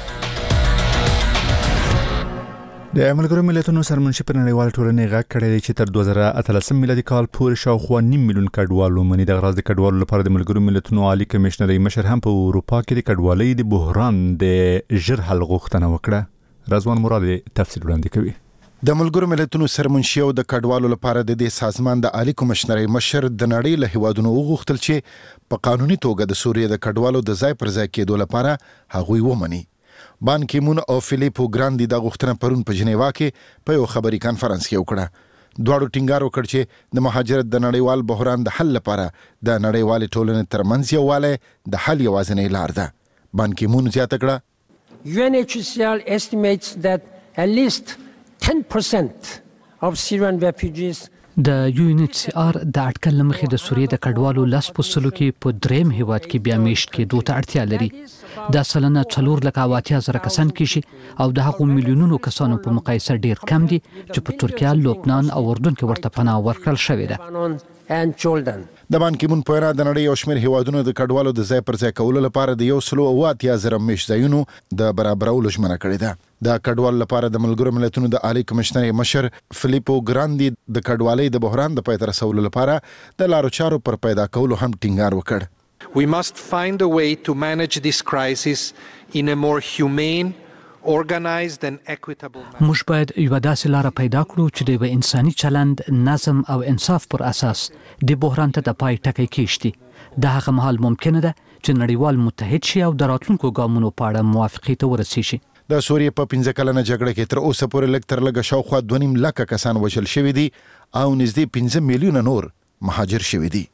د ملګرو ملتونو سرمنشي پر نړیوال ټولنې غږ کړی دی چې تر دوه زره اتلسم میلادي کال پورې شاوخوا نیم میلیون کډوال ومني. د غراض د کډوالو لپاره د ملګرو ملتونو عالی کمشنري مشر هم په اروپا کې د کډوالۍ د بحران د ژر حل غوښتنه وکړه. رضوان مراد تفصیل وړاندې کوي. د ملګرو ملتونو سرمنشي او د کډوالو لپاره د دې سازمان د عالی کمشنري مشر د نړۍ له هیوادونو وغوښتل چې په قانوني توګه د سوریې د کډوالو د ځای پر ځای کېدو لپاره هغوی ومني. بان کیمون او فلیپو ګراندي د غوښتنه پرون په جنیوا کې په یو خبري کانفرنس کې وکړه. دواړو ټینګار وکړ چې د مهاجرت د نړیوال بحران د حل لپاره د نړیوال ټولنې ترمنځ یووالی د حل یوازینۍ لار ده. بان کیمون زیاته کړه، U N H C R estimates that at least ten percent of Syrian refugees د یو ان ایچ سی آر د اټکل لمخې د سوریې د کډوالو لاس په سلو کې په دریم هیواد کې بیا میشت کې دوه اړتیا لري. دا سلنه څلور لکه اواتیا زره کسان کې او د هغو میلیونونو کسانو په مقایسه ډیر کم دي چې په ترکیه، لبنان او اردن کې ورته پناه ورکړل شوې ده. د بان کیمون په اړه د نړۍ یو شمېر هیوادونو د کډوالو د ځای پر ځای کولو لپاره د یو سلو او اتیا زره میشت ځایونو د برابرولو ژمنه کړې ده. د کډوالو لپاره د ملګرو ملتونو د عالی کمشنري مشر فلیپو ګراندي د کډوالۍ د بحران د پای ته رسولو لپاره د لارو چارو پر پیدا کولو هم ټینګار وکړ. We must find a way to manage this crisis in a more humane, organized and equitable manner. موږ باید یو داسې لار پیدا کړو چې د انساني چلند، نظم او انصاف پر اساس د بحران ته د پای ټکی کېږي. د هغه مهال ممکنه ده چې نړیوال متحد شي او د راتلونکو ګامونو په اړه موافقې ته ورسیږي. د سوریې په پنځه کلنه جګړه کې تر اوسه پورې لږ تر لږه شاوخوا دوه نیم لکه کسان وژل شوي دي او نږدې پنځه میلیونه نور مهاجر شوي دي.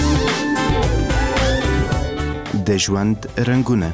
د ژوند رنګونه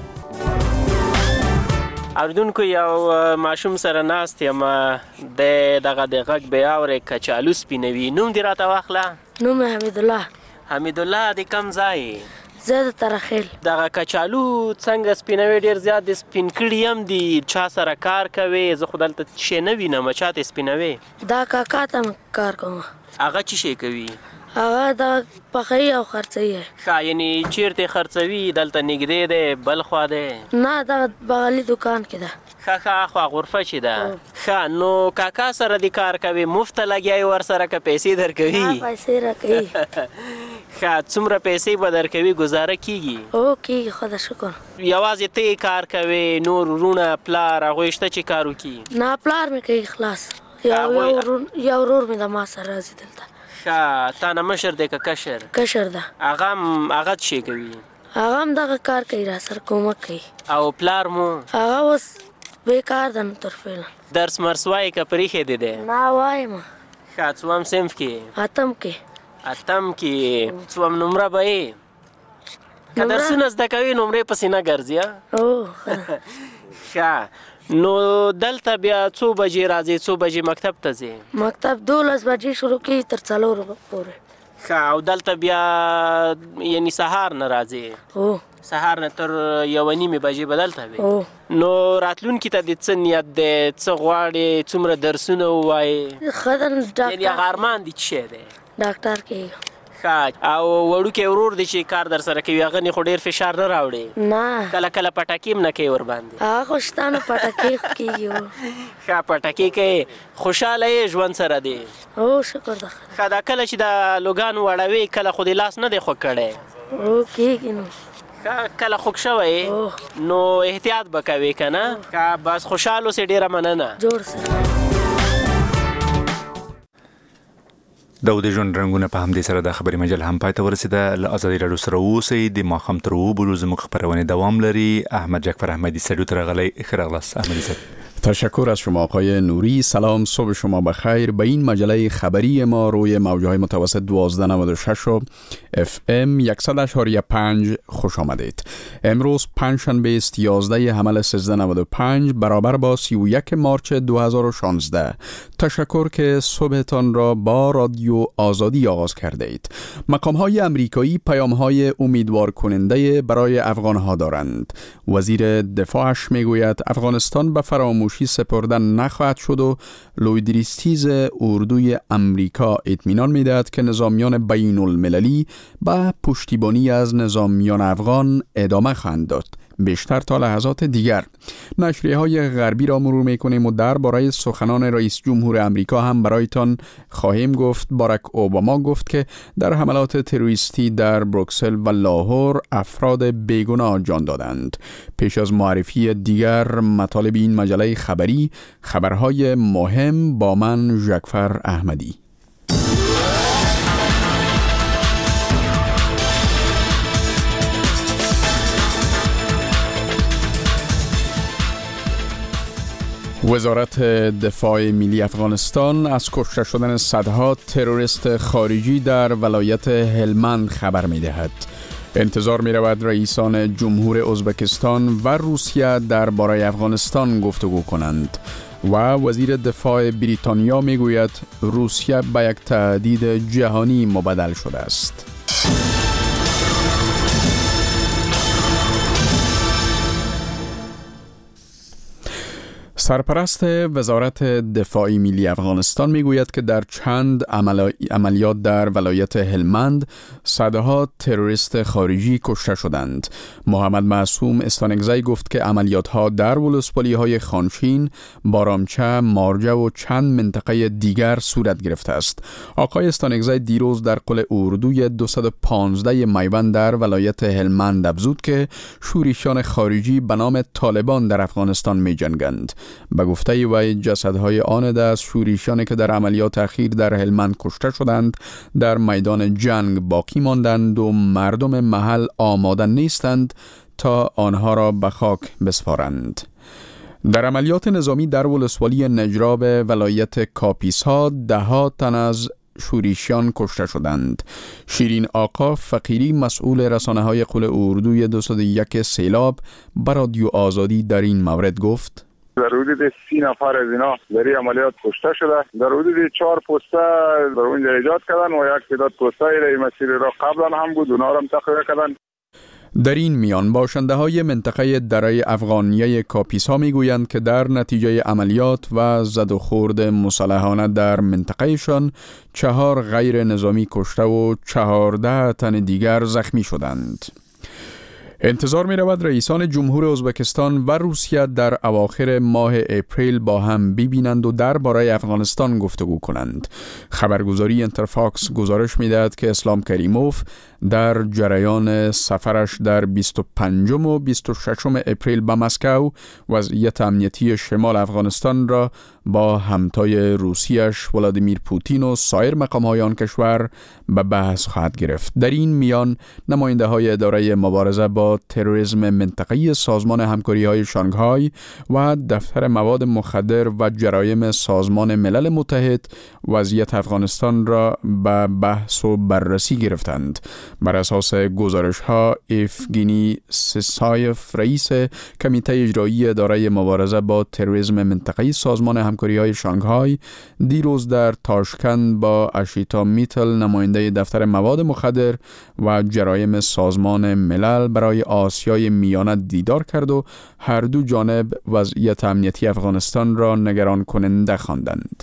اوریدونکو، یو ماشوم سره ناست یم، د دغه د غږ بیا اورې کچالو سپینوي. نوم دې راته واخله. نوم حمیدالله. حمیدالله، د کوم ځای؟ زه د ترخیل. دغه کچالو څنګه سپینوي؟ ډېر زیات د سپین کړي هم دي. چا سره کار کوي؟ زه خو دلته شی نه وینم. چا ته سپینوي؟ دا کاکا ته کار کوم. هغه څه شی کوي؟ هغه د پخوي او خرڅوي. ښه، یعنی چیرته خرڅوي؟ دلته نږدې دی؟ بل خوا دی؟ نه، دغه بغلي دکان کې ده. ښه ښه، خوا غرفه چې ده. ښه، نو کاکا سره د کار کوي، مفته لګیایي ورسره که پیسې درکوي؟ پیسې راکوي. ښه، څومره پیسې به درکوي؟ گزاره کیږي؟ او کیږي، خدای شکر. یوازې ته کار کوي؟ نور ورونه پلار هغوی شته چې کار وکړي؟ نه، پلار مې کوي خلاص. یو ورور مې د ما سره راځي دلته. ښه، تا نه مشر دی که کشر؟ کشر ده. هغه هم هغه څه شی کوي؟ هغه هم دغه کار کوي، را سره کومک کوي. او پلار مو؟ هغه اوس بیکار ده، نو تر فعله. درس مرس وایي که پرېښی دی دی؟ نه وایم. ښه، څوم صنف کې؟ اتم کې. اتم کې. څوم نمره به یې؟ که درسونه زده کوي نمرې پسې نه ګرځي؟ او ښه، نو دلته بیا څو بجې راځي؟ څو بجې مکتب ته ځې؟ مکتب دولس بجې شروع کېږي تر څلورو پورې. ښه، او دلته بیا یعنی سهار نه راځې؟ هو، سهار نه تر یوه نیمې بجې به دلته وې. نو راتلونکي ته د څه نیت دی؟ څه غواړې؟ څومره درسونه ووایې؟ ښه ده، ډاکټر. یعنې هغه ارمان دي څه شی دی؟ ډاکټر کېږم. ښه، او وړوکی ورور دی چې کار در سره کوي، هغه نې خو ډېر فشار نه راوړي؟ نه. کله کله پټکې هم نه کوي ورباندې؟ هغه خو شته نه، پټکې کېږي. ښه، پټکې کوي. خوشحاله یې ژوند سره دی؟ او شکر ده. ښه، دا کله چې د لوګانو وړوې کله خو دې لاس نه دی خوږ کړی؟ او کېږي نو. ښه، کله خوږ شوی نو احتیاط به کوې که نه؟ ښه، بس خوشحال اوسې. ډېره مننه. جوړ سره. د د ژوند رنگونه په همدې سره د خبري مجل هم پای ته ورسیده. له ازادي راډیو سره اوسئ. د ماښام تر اوو بجو زموږ خبرونه دوام لري. احمد جعفر احمدی سړو تر غلي خیرغلاس احمدی صاحب. تشکر از شما آقای نوری. سلام، صبح شما بخیر. به این مجله خبری ما روی موجهای متوسط دوازده نود و شش و اف ام صد و شش و پنج خوش آمدید. امروز پنجشنبه است، یازده حمل سیزده نود و پنج برابر با سی و یک مارچ دو هزار و شانزده. تشکر که صبحتان را با رادیو آزادی آغاز کرده اید. مقام های امریکایی پیام های امیدوار کننده برای افغان ها دارند. وزیر دفاعش میگوید افغانستان به فراموشی سپردن نخواهد شد و لویدریستیز اردوی امریکا اطمینان میدهد که نظامیان بین المللی به پشتیبانی از نظامیان افغان ادامه خواهند داد. بیشتر تا لحظات دیگر. نشریه های غربی را مرور میکنیم و درباره سخنان رئیس جمهور امریکا هم برایتان خواهیم گفت. باراک اوباما گفت که در حملات تروریستی در بروکسل و لاهور افراد بیگناه جان دادند. پیش از معرفی دیگر مطالب این مجله خبری، خبرهای مهم با من جعفر احمدی. وزارت دفاع ملی افغانستان از کشته شدن صدها تروریست خارجی در ولایت هلمند خبر می دهد. انتظار می رود رئیسان جمهور ازبکستان و روسیه درباره افغانستان گفتگو کنند و وزیر دفاع بریتانیا می گوید روسیه به یک تهدید جهانی مبدل شده است. سرپرست وزارت دفاع ملی افغانستان میگوید که در چند عملیات در ولایت هلمند صدها تروریست خارجی کشته شدند. محمد معصوم استانگزی گفت که عملیات ها در ولسوالی های خانشین، بارامچه، مارجه و چند منطقه دیگر صورت گرفته است. آقای استانگزی دیروز در قلعه اردوی دویست و پانزده میوند در ولایت هلمند افزود که شورشیان خارجی به نام طالبان در افغانستان می جنگند. به گفته وی جسدهای آن از شورشیانی که در عملیات اخیر در هلمند کشته شدند در میدان جنگ باقی ماندند و مردم محل آماده نیستند تا آنها را به خاک بسپارند. در عملیات نظامی در ولسوالی نجراب ولایت کاپیسا ده ها تن از شورشیان کشته شدند. شیرین آقا فقیری مسئول رسانه های قلعه اردوی دویست و یک سیلاب به رادیو آزادی در این مورد گفت: در حدود سی نفر از اینا در عملیات کشته شده. در حدود چهار پسته در اونجا ایجاد کردن و یک تعداد پسته ای مسیر را قبلا هم بود، اونا را هم تخلیه کردن. در این میان باشنده های منطقه دره افغانیه کاپیسا می گویند که در نتیجه عملیات و زد و خورد مسلحانه در منطقهشان چهار غیر نظامی کشته و چهارده تن دیگر زخمی شدند. انتظار می رود رئیسان جمهور ازبکستان و روسیه در اواخر ماه اپریل با هم ببینند و درباره افغانستان گفتگو کنند. خبرگزاری انترفاکس گزارش می دهد که اسلام کریموف در جریان سفرش در بیست و پنجم و بیست و ششم اپریل به مسکو وضعیت امنیتی شمال افغانستان را با همتای روسیش ولادیمیر پوتین و سایر مقام‌های آن کشور به بحث خواهد گرفت. در این میان نماینده های اداره مبارزه با تروریسم منطقه‌ای سازمان همکاری‌های شانگهای و دفتر مواد مخدر و جرایم سازمان ملل متحد وضعیت افغانستان را به بحث و بررسی گرفتند. بر اساس گزارش‌ها ایفگینی سیسایف رئیس کمیته اجرایی اداره مبارزه با تروریسم منطقه‌ای سازمان همکاری‌های شانگهای دیروز در تاشکند با اشیتا میتل نماینده دفتر مواد مخدر و جرایم سازمان ملل برای آسیای میانه دیدار کرد و هر دو جانب وضعیت امنیتی افغانستان را نگران کننده خواندند.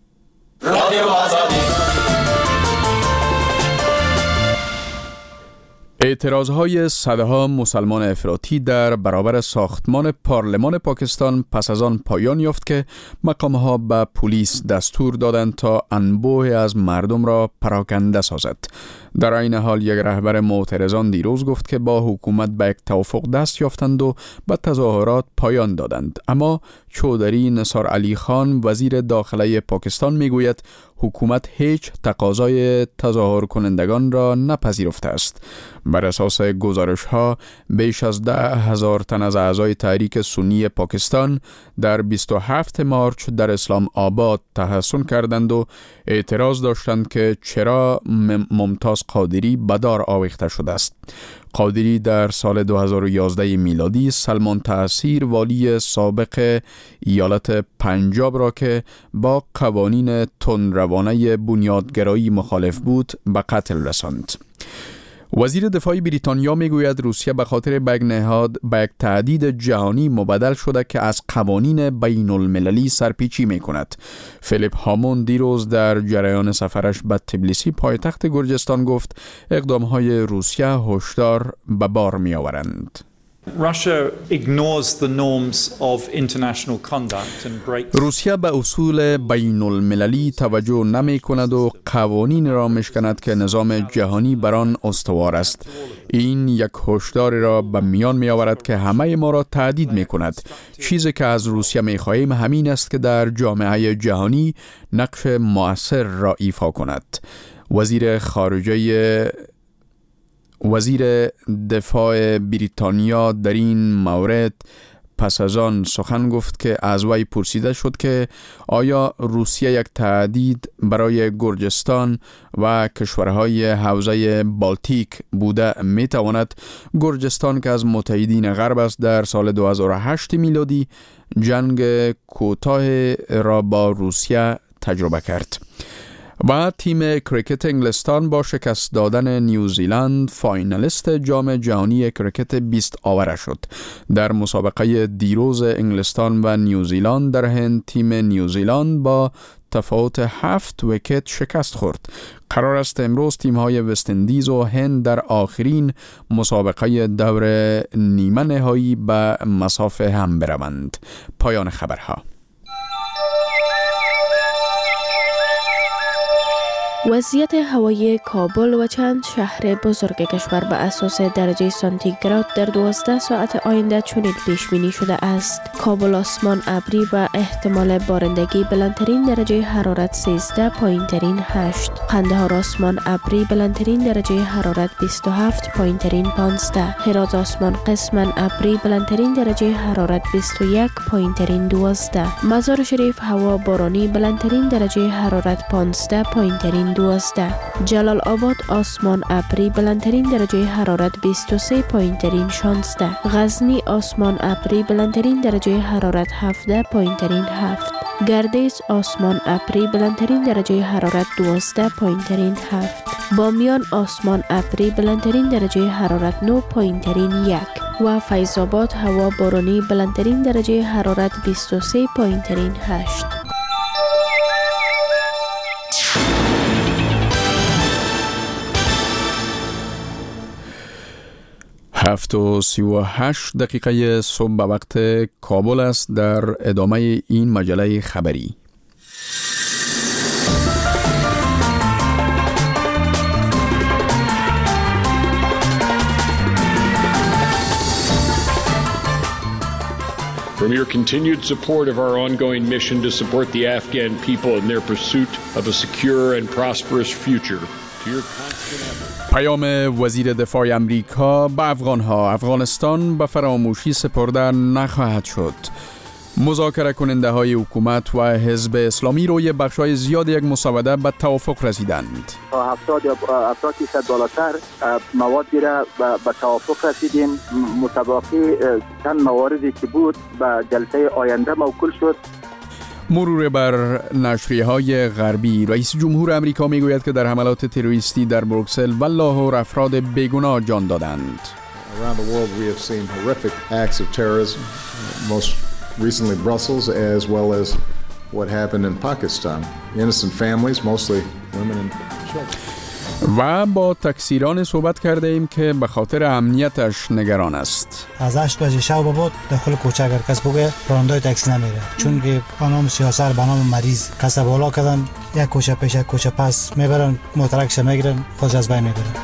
اعتراضهای صدها مسلمان افراطی در برابر ساختمان پارلمان پاکستان پس از آن پایان یافت که مقام‌ها به پلیس دستور دادند تا انبوه از مردم را پراکنده سازد. در این حال یک رهبر معترضان دیروز گفت که با حکومت به یک توافق دست یافتند و به تظاهرات پایان دادند. اما چودری نثار علی خان وزیر داخله پاکستان میگوید حکومت هیچ تقاضای تظاهر کنندگان را نپذیرفته است. بر اساس گزارش ها بیش از ده هزار تن از اعضای تحریک سنی پاکستان در بیست و هفتم مارچ در اسلام آباد تحصن کردند و اعتراض داشتند که چرا ممتاز قادری به دار آویخته شده است. قادری در سال دو هزار و یازده میلادی سلمان تأثیر والی سابق ایالت پنجاب را که با قوانین تندروانه بنیادگرایی مخالف بود به قتل رساند. وزیر دفاع بریتانیا میگوید روسیه به خاطر به یک نهاد به یک تهدید جهانی مبدل شده که از قوانین بین المللی سرپیچی می کند. فیلیپ هامون دیروز در جریان سفرش به تبلیسی پایتخت گرجستان گفت اقدامهای روسیه هشدار به بار می آورند. روسیه به اصول بین المللی توجه نمی کند و قوانین را میشکند که نظام جهانی بر آن استوار است. این یک هشدار را به میان می آورد که همه ما را تهدید می کند. چیزی که از روسیه می خواهیم همین است که در جامعه جهانی نقش مؤثر را ایفا کند. وزیر خارجه وزیر دفاع بریتانیا در این مورد پس از آن سخن گفت که از وی پرسیده شد که آیا روسیه یک تهدید برای گرجستان و کشورهای حوزه بالتیک بوده می تواند. گرجستان که از متحدین غرب است در سال دو هزار و هشت میلادی جنگ کوتاه را با روسیه تجربه کرد. و تیم کریکت انگلستان با شکست دادن نیوزیلند فاینالیست جام جهانی کریکت بیست آوره شد. در مسابقه دیروز انگلستان و نیوزیلند در هند تیم نیوزیلند با تفاوت هفت ویکت شکست خورد. قرار است امروز تیم‌های وست اندیز و هند در آخرین مسابقه دور نیمه نهایی به مسافه هم بروند. پایان خبرها. وضعیت هوایی کابل و چند شهر بزرگ کشور به اساس درجه سانتیگراد در دوازده ساعت آینده چنین پیش بینی شده است. کابل آسمان ابری و احتمال بارندگی بلندترین درجه حرارت سیزده، پایینترین هشت. قندهار آسمان ابری بلندترین درجه حرارت بیست و هفت، پایینترین پانزده. هرات آسمان قسما ابری بلندترین درجه حرارت بیست و یک، پایینترین دوازده. مزار شریف هوا بارانی بلندترین درجه حرارت پانزده، پایینترین دوازده. جلال آباد آسمان ابری بلندترین درجه حرارت بیست و سه، پایینترین شانزده. غزنی آسمان ابری بلندترین درجه حرارت هفده، پایینترین هفت. گردیز آسمان ابری بلندترین درجه حرارت دوازده، پایینترین هفت. بامیان آسمان ابری بلندترین درجه حرارت نه، پایینترین یک. و فیض آباد هوا بارانی بلندترین درجه حرارت بیست و سه، پایینترین هشت. هفت و سی و هشت دقیقه صبح به وقت کابل است. در ادامه این مجله خبری From your continued support of our ongoing mission to support the Afghan people in their pursuit of a secure and prosperous future. پیام وزیر دفاع امریکا به افغانها: افغانستان به فراموشی سپرده نخواهد شد. مذاکره کننده های حکومت و حزب اسلامی روی بخشای زیاد یک مسوده به توافق رسیدند. تا هفتاد یا هفتاد درصد بالاتر موادی را به توافق رسیدیم. متباقی چند مواردی که بود به جلسه آینده موکول شد. مرور بر نشریه های غربی: رئیس جمهور امریکا میگوید که در حملات تروریستی در بروکسل و لاهور افراد بیگناه جان دادند. Around the world we have seen horrific acts of terrorism, most recently Brussels, as well as what happened in Pakistan. Innocent families, mostly women and children. و با تکثیران صحبت کرده ایم که به خاطر امنیتش نگران است. از هشت بجه شب بعد داخل کوچه اگر کس بگه رانندای تاکسی نمیره، چون که به نام سیاست به نام مریض کس بالا کردن، یک کوچه پیش یک کوچه پس میبرن، موترکش میگیرن، خودش از بین میبرن.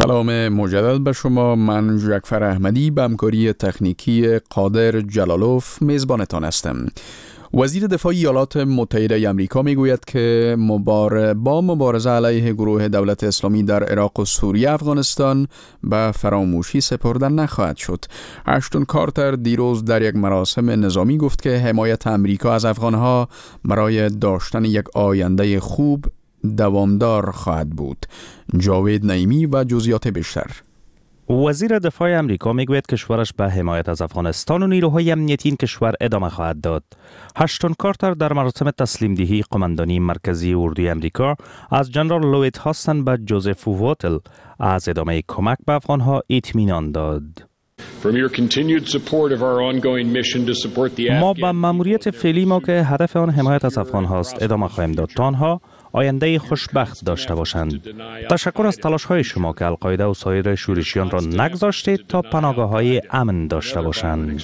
سلام مجدد به شما. من جعفر احمدی به همکاری تکنیکی قادر جلالوف میزبانتان هستم. وزیر دفاع ایالات متحده آمریکا میگوید که مبار با مبارزه علیه گروه دولت اسلامی در عراق و سوریه افغانستان به فراموشی سپرده نخواهد شد. اشتون کارتر دیروز در یک مراسم نظامی گفت که حمایت آمریکا از افغانها برای داشتن یک آینده خوب دوامدار خواهد بود. جاوید نعیمی و جزئیات بیشتر. وزیر دفاع آمریکا میگوید کشورش به حمایت از افغانستان و نیروهای امنیتی این کشور ادامه خواهد داد. اشتون کارتر در مراسم تسلیم دهی قماندانی مرکزی اردوی آمریکا از جنرال لویت هاستن به جوزف واتل از ادامه کمک به افغانها اطمینان داد. ما به مأموریت فعلی ما که هدف آن حمایت از افغان هاست ادامه خواهیم داد تا آنها آینده خوشبخت داشته باشند. تشکر از تلاش های شما که القاعده و سایر شورشیان را نگذاشتید تا پناهگاه های امن داشته باشند.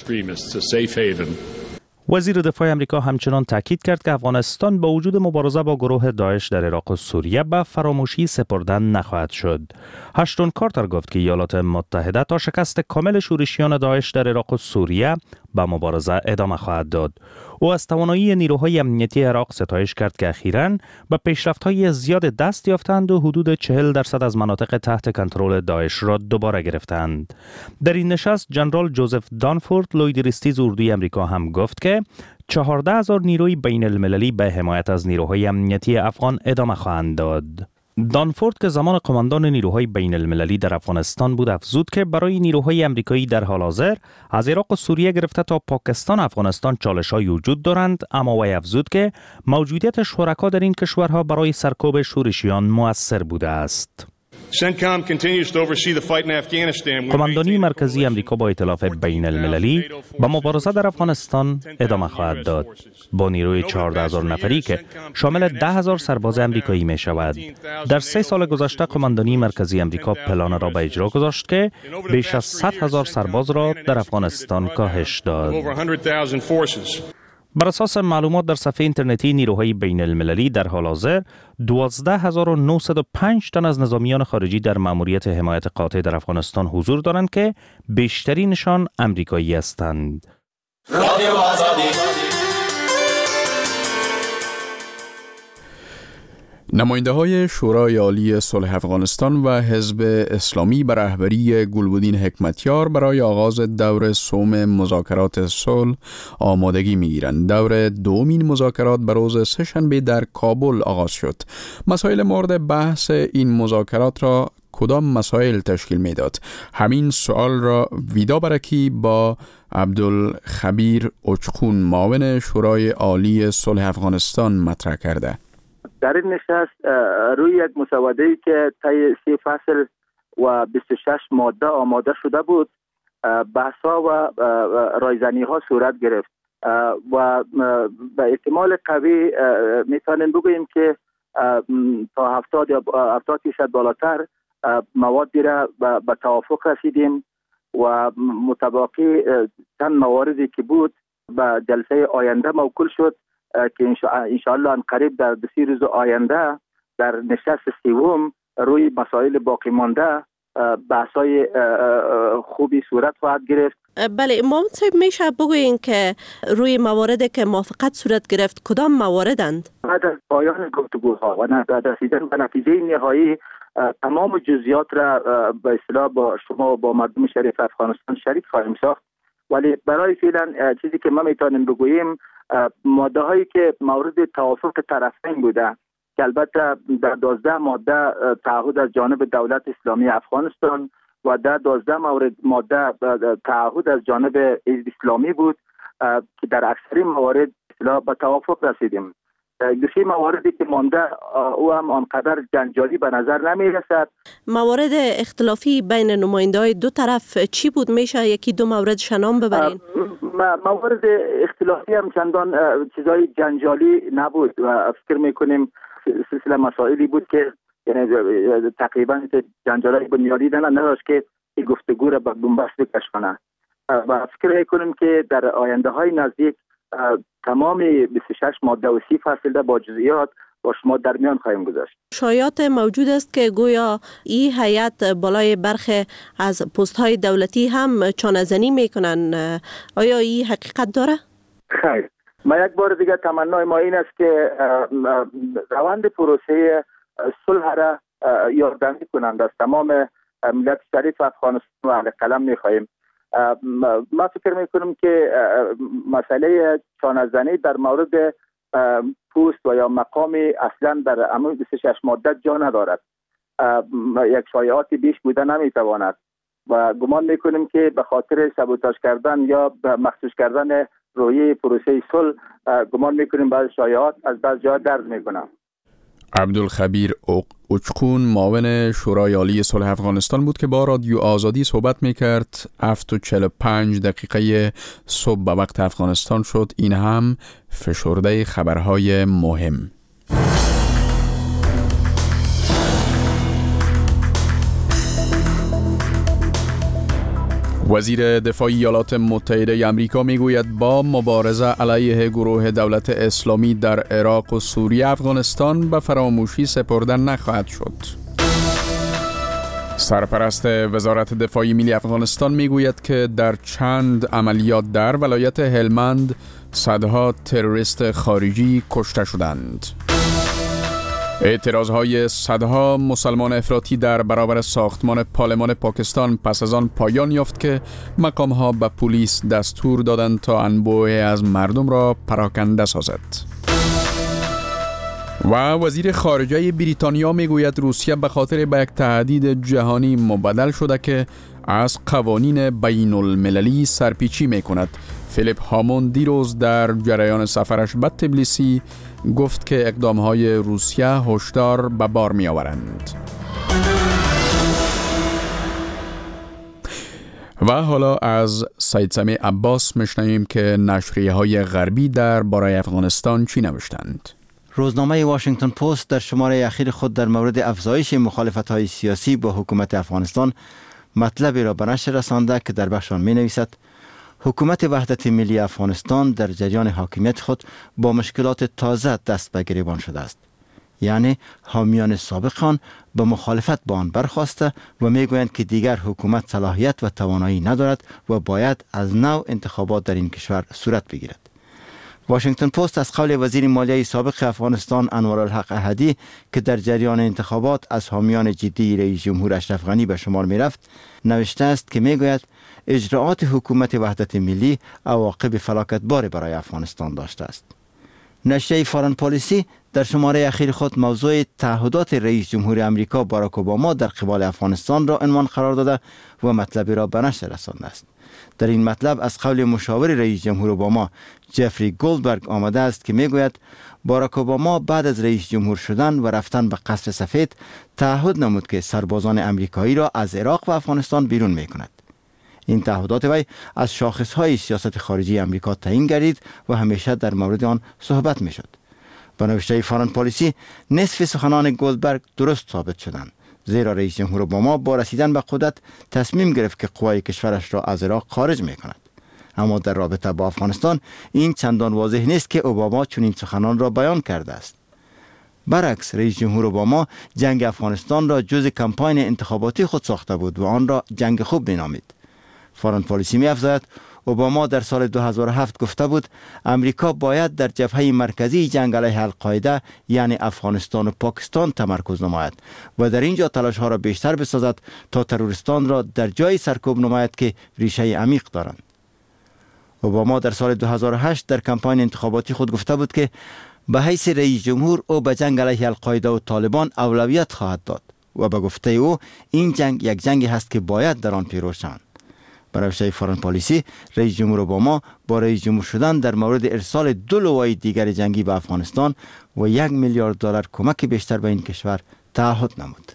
وزیر دفاع آمریکا همچنان تاکید کرد که افغانستان با وجود مبارزه با گروه داعش در عراق و سوریه به فراموشی سپردن نخواهد شد. اشتون کارتر گفت که ایالات متحده تا شکست کامل شورشیان داعش در عراق و سوریه به مبارزه ادامه خواهد داد. او از توانایی نیروهای امنیتی عراق ستایش کرد که اخیراً به پیشرفت‌های زیاد دست یافتند و حدود چهل درصد از مناطق تحت کنترل داعش را دوباره گرفتند. در این نشست جنرال جوزف دانفورد لویدریستیز اردوی آمریکا هم گفت که چهارده هزار نیروی بین المللی به حمایت از نیروهای امنیتی افغان ادامه خواهند داد. دانفورد که زمان قماندان نیروهای بین المللی در افغانستان بود افزود که برای نیروهای آمریکایی در حال حاضر از عراق و سوریه گرفته تا پاکستان و افغانستان چالش‌هایی وجود دارند، اما وی افزود که موجودیت شرکا در این کشورها برای سرکوب شورشیان مؤثر بوده است. قماندانی مرکزی آمریکا با ائتلاف بین المللی با مبارزه در افغانستان ادامه خواهد داد. با نیروی چهارده هزار نفری که شامل ده هزار سرباز آمریکایی می شود. در سه سال گذشته قماندانی مرکزی آمریکا پلان را به اجرا گذاشت که بیش از صد هزار سرباز را در افغانستان کاهش داد. بر اساس معلومات در صفحه اینترنتی نیروهای بین المللی در حال حاضر دوازده هزار و نهصد و پنج تن از نظامیان خارجی در مأموریت حمایت قاطع در افغانستان حضور دارند که بیشترینشان آمریکایی هستند. نماینده های شورای عالی صلح افغانستان و حزب اسلامی به رهبری گلبدین حکمتیار برای آغاز دور سوم مذاکرات صلح آمادگی می‌گیرند. دور دومین مذاکرات به روز سه‌شنبه در کابل آغاز شد. مسائل مورد بحث این مذاکرات را کدام مسائل تشکیل میداد؟ همین سوال را ویدا برکی با عبدالخبیر اچخون معاون شورای عالی صلح افغانستان مطرح کرده. در این نشست روی یک مسوده‌ای که طی سی فصل و بیست و شش ماده آماده شده بود بحث‌ها و رایزنی‌ها صورت گرفت و به احتمال قوی میتونیم بگوییم که تا هفتاد یا هفتاد درصد بالاتر موادی را به توافق رسیدیم و متباقی چند مواردی که بود به جلسه آینده موکول شد که انشاءالله ان قریب در دو سه روز آینده در نشست سوم روی مسائل باقی مانده بحث‌های خوبی صورت خواهد گرفت. بله، ما میشه بگوییم که روی مواردی که موافقت صورت گرفت کدام مواردند؟ بعد از پایان گفتگوها و بعد از رسیدن به نتیجه نهایی تمام جزئیات را به اصطلاح با شما و با مردم شریف افغانستان شریک خواهیم ساخت، ولی برای فعلا چیزی که ما میتونیم بگوییم ماده هایی که مورد توافق طرفین بوده که البته در دوازده ماده تعهد از جانب دولت اسلامی افغانستان و در دوازده مورد ماده تعهد از جانب حزب اسلامی بود که در اکثر موارد اصطلاح به توافق رسیدیم. دوشی مواردی که مانده او هم آنقدر جنجالی به نظر نمی رسد. موارد اختلافی بین نماینده‌های دو طرف چی بود؟ میشه یکی دو مورد شنام ببرین؟ موارد اختلافی هم چندان چیزای جنجالی نبود و فکر میکنیم سلسله مسائلی بود که یعنی تقریبا جنجالای بنیادی نداشت که این گفتگو را به بنبست بکشانه و فکر میکنیم که در آینده های نزدیک تمام بیست و شش ماده و سی فصل با جزئیات با شما در میان خواهیم گذاشت. شایعات موجود است که گویا این هیئت بالای برخی از پست های دولتی هم چانه‌زنی میکنن. آیا این حقیقت داره؟ خیر، ما یک بار دیگه تمنای ما این است که روند پروسه صلح را یاردمی کنند از تمام ملت شریف افغانستان و اهل قلم میخواهیم. ما فکر میکنم که مسئله چانه‌زنی در مورد پوست و یا مقامی اصلا در عموم بیست و شش ماده جا ندارد. یک شایعاتی بیش بوده نمیتواند و گمان میکنیم که به خاطر سابوتاژ کردن یا مخصوص کردن رویه پروسه صلح گمان میکنیم بعض شایعات از بعض جا درد میکنه. عبدالخبیر اوچقون معاون شورای عالی صلح افغانستان بود که با رادیو آزادی صحبت میکرد. هفت و چهل و پنج دقیقه صبح به وقت افغانستان شد. این هم فشرده خبرهای مهم. وزیر دفاع ایالات متحده آمریکا میگوید با مبارزه علیه گروه دولت اسلامی در عراق و سوریه افغانستان به فراموشی سپرده نخواهد شد. سرپرست وزارت دفاع ملی افغانستان میگوید که در چند عملیات در ولایت هلمند صدها تروریست خارجی کشته شدند. اعتراضهای صدها مسلمان افراطی در برابر ساختمان پارلمان پاکستان پس از آن پایان یافت که مقامها به پلیس دستور دادند تا انبوه از مردم را پراکنده سازد. و وزیر خارجه بریتانیا میگوید روسیه به خاطر به یک تهدید جهانی مبدل شده که از قوانین بین المللی سرپیچی میکند. فیلیپ هامون دیروز در جریان سفرش به تبلیسی گفت که اقدامهای روسیه هشدار به بار می آورند. و حالا از سید سمیع عباس میشنویم که نشریه های غربی در باره افغانستان چی نوشتند. روزنامه واشنگتن پست در شماره اخیر خود در مورد افزایش مخالفت‌های سیاسی با حکومت افغانستان مطلبی را به نشر رسانده که در بخش آن می‌نویسد حکومت وحدت ملی افغانستان در جریان حاکمیت خود با مشکلات تازه دست به گریبان شده است. یعنی حامیان سابق آن به مخالفت با آن برخاسته و میگویند که دیگر حکومت صلاحیت و توانایی ندارد و باید از نو انتخابات در این کشور صورت بگیرد. واشنگتن پست از قول وزیر مالیه سابق افغانستان انوارالحق احدی که در جریان انتخابات از حامیان جدی رئیس جمهور اشرف غنی به شمار می رفت نوشته است که می گوید اجراعات حکومت وحدت ملی عواقب فلاکتبار برای افغانستان داشته است. نشریه فارن پالیسی در شماره اخیر خود موضوع تعهدات رئیس جمهور امریکا باراک اوباما در قبال افغانستان را عنوان قرار داده و مطلبی را به نشر رسانده است. در این مطلب از قول مشاور رئیس جمهور اوباما جفری گولدبرگ آمده است که میگوید باراک اوباما بعد از رئیس جمهور شدن و رفتن به قصر سفید تعهد نمود که سربازان امریکایی را از عراق و افغانستان بیرون میکند. این تعهدات وی از شاخصهای سیاست خارجی امریکا تعیین گردید و همیشه در مورد آن صحبت میشد. به نوشته فارن پالیسی نصف سخنان گولدبرگ درست ثابت شدند، زیرا رئیس جمهور اوباما با رسیدن به قدرت تصمیم گرفت که قوای کشورش را از عراق خارج میکند. اما در رابطه با افغانستان این چندان واضح نیست که اوباما چنین سخنان را بیان کرده است. برعکس رئیس جمهور اوباما جنگ افغانستان را جزء کمپاین انتخاباتی خود ساخته بود و آن را جنگ خوب مینامید. فارن پالیسی می‌افزاید اوباما در سال دو هزار و هفت گفته بود امریکا باید در جبهه مرکزی جنگ علیه القاعده یعنی افغانستان و پاکستان تمرکز نماید و در اینجا تلاش‌ها را بیشتر بسازد تا تروریستان را در جای سرکوب نماید که ریشه عمیق دارند. اوباما در سال دو هزار و هشت در کمپاین انتخاباتی خود گفته بود که به حیث رئیس جمهور او به جنگ علیه القاعده و طالبان اولویت خواهد داد و به گفته او این جنگ یک جنگی هست که باید در آن پیروز شوند. برای وسیله فارن پالیسی رئیس جمهور اوباما با رئیس جمهور شدن در مورد ارسال دو لوای دیگر جنگی به افغانستان و یک میلیارد دلار کمک بیشتر به این کشور تعهد نمود.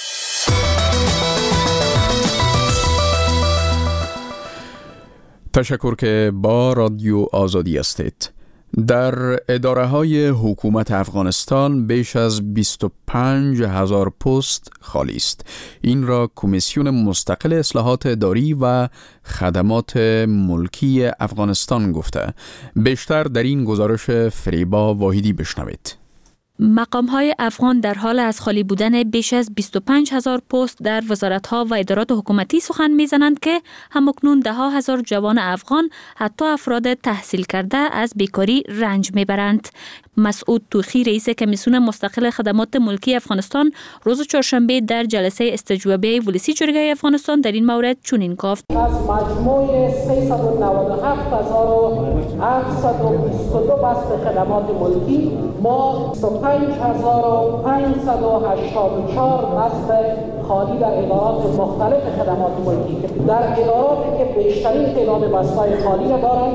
تشکر که با رادیو آزادی هستید. در اداره های حکومت افغانستان بیش از بیست و پنج هزار پست خالی است. این را کمیسیون مستقل اصلاحات اداری و خدمات ملکی افغانستان گفته. بیشتر در این گزارش فریبا واحدی بشنوید. مقام‌های افغان در حال از خالی بودن بیش از بیست و پنج هزار پست در وزارت‌ها و ادارات حکومتی سخن می‌زنند که همکنون ده ها هزار جوان افغان حتی افراد تحصیل کرده از بیکاری رنج می‌برند. مسعود توخی رئیس کمیسیون مستقل خدمات ملکی افغانستان روز چهارشنبه در جلسه استجوابیه ولسی جرگه افغانستان در این مورد چنین گفت: از مجموع سیصد و نود و هفت هزار و هفتصد و بیست و دو بست خدمات ملکی ما بیست و پنج هزار و پانصد و هشتاد و چهار بست خالی در ادارات مختلف خدمات ملکی که در اداراتی که بیشترین تعداد بست‌های خالی را دارند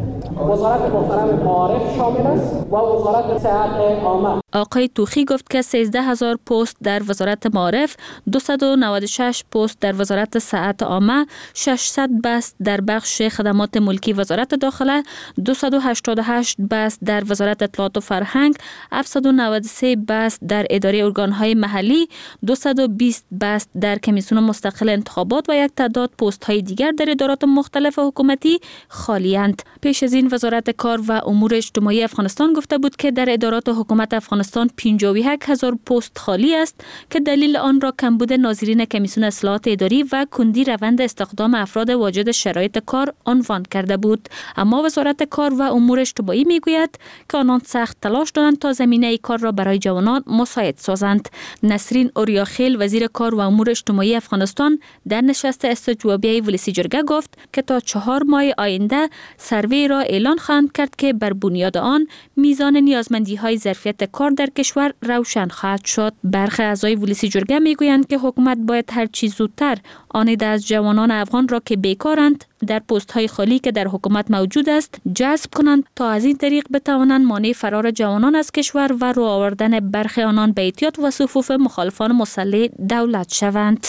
وزارت محترم معارف شامل است و وزارت صحت عامه. آقای توخی گفت که سیزده هزار پست در وزارت معارف، دویست و نود و شش پست در وزارت صحت عامه، ششصد بست در بخش خدمات ملکی وزارت داخله، دویست و هشتاد و هشت بست در وزارت اطلاعات و فرهنگ، هفتصد و نود و سه بست در اداره ارگان‌های محلی، دویست و بیست بست در کمیسیون مستقل انتخابات و یک تعداد پست‌های دیگر در ادارات مختلف حکومتی خالی‌اند. پیش از این وزارت کار و امور اجتماعی افغانستان گفته بود که در ادارات حکومت افغانستان پنجاه و یک هزار پست خالی است که دلیل آن را کمبود ناظرین کمیسیون اصلاحات اداری و کندی روند استخدام افراد واجد شرایط کار عنوان کرده بود. اما وزارت کار و امور اجتماعی میگوید که آنان سخت تلاش دارند تا زمینه کار را برای جوانان مساعد سازند. نسرین اوریاخیل وزیر کار و امور اجتماعی افغانستان در نشست استجوابیه ولسی جرگه گفت که تا چهار ماه آینده سروی را اعلان خواهند کرد که بر بنیاد آن میزان نیازمندی های ظرفیت کار در کشور روشن خواهد شد. برخی اعضای ولسی جرگه میگویند که حکومت باید هر چه زودتر آن عده از جوانان افغان را که بیکارند در پست های خالی که در حکومت موجود است جذب کنند تا از این طریق بتوانند مانع فرار جوانان از کشور و رو آوردن برخی آنان به احتیاط و صفوف مخالفان مسلح دولت شوند.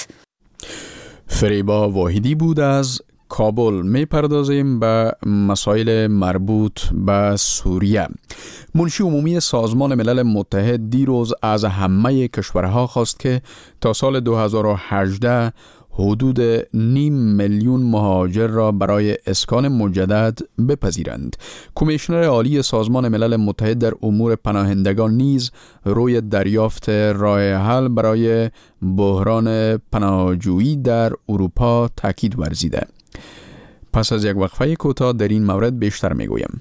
فریبا واحدی بود از کابل. می پردازیم به مسائل مربوط به سوریه. منشی عمومی سازمان ملل متحد دیروز از همه کشورها خواست که تا سال دو هزار و هجده حدود نیم میلیون مهاجر را برای اسکان مجدد بپذیرند. کمیشنر عالی سازمان ملل متحد در امور پناهندگان نیز روی دریافت راه حل برای بحران پناهجویی در اروپا تاکید ورزیده. پس از یک وقفه کوتاه در این مورد بیشتر میگویم.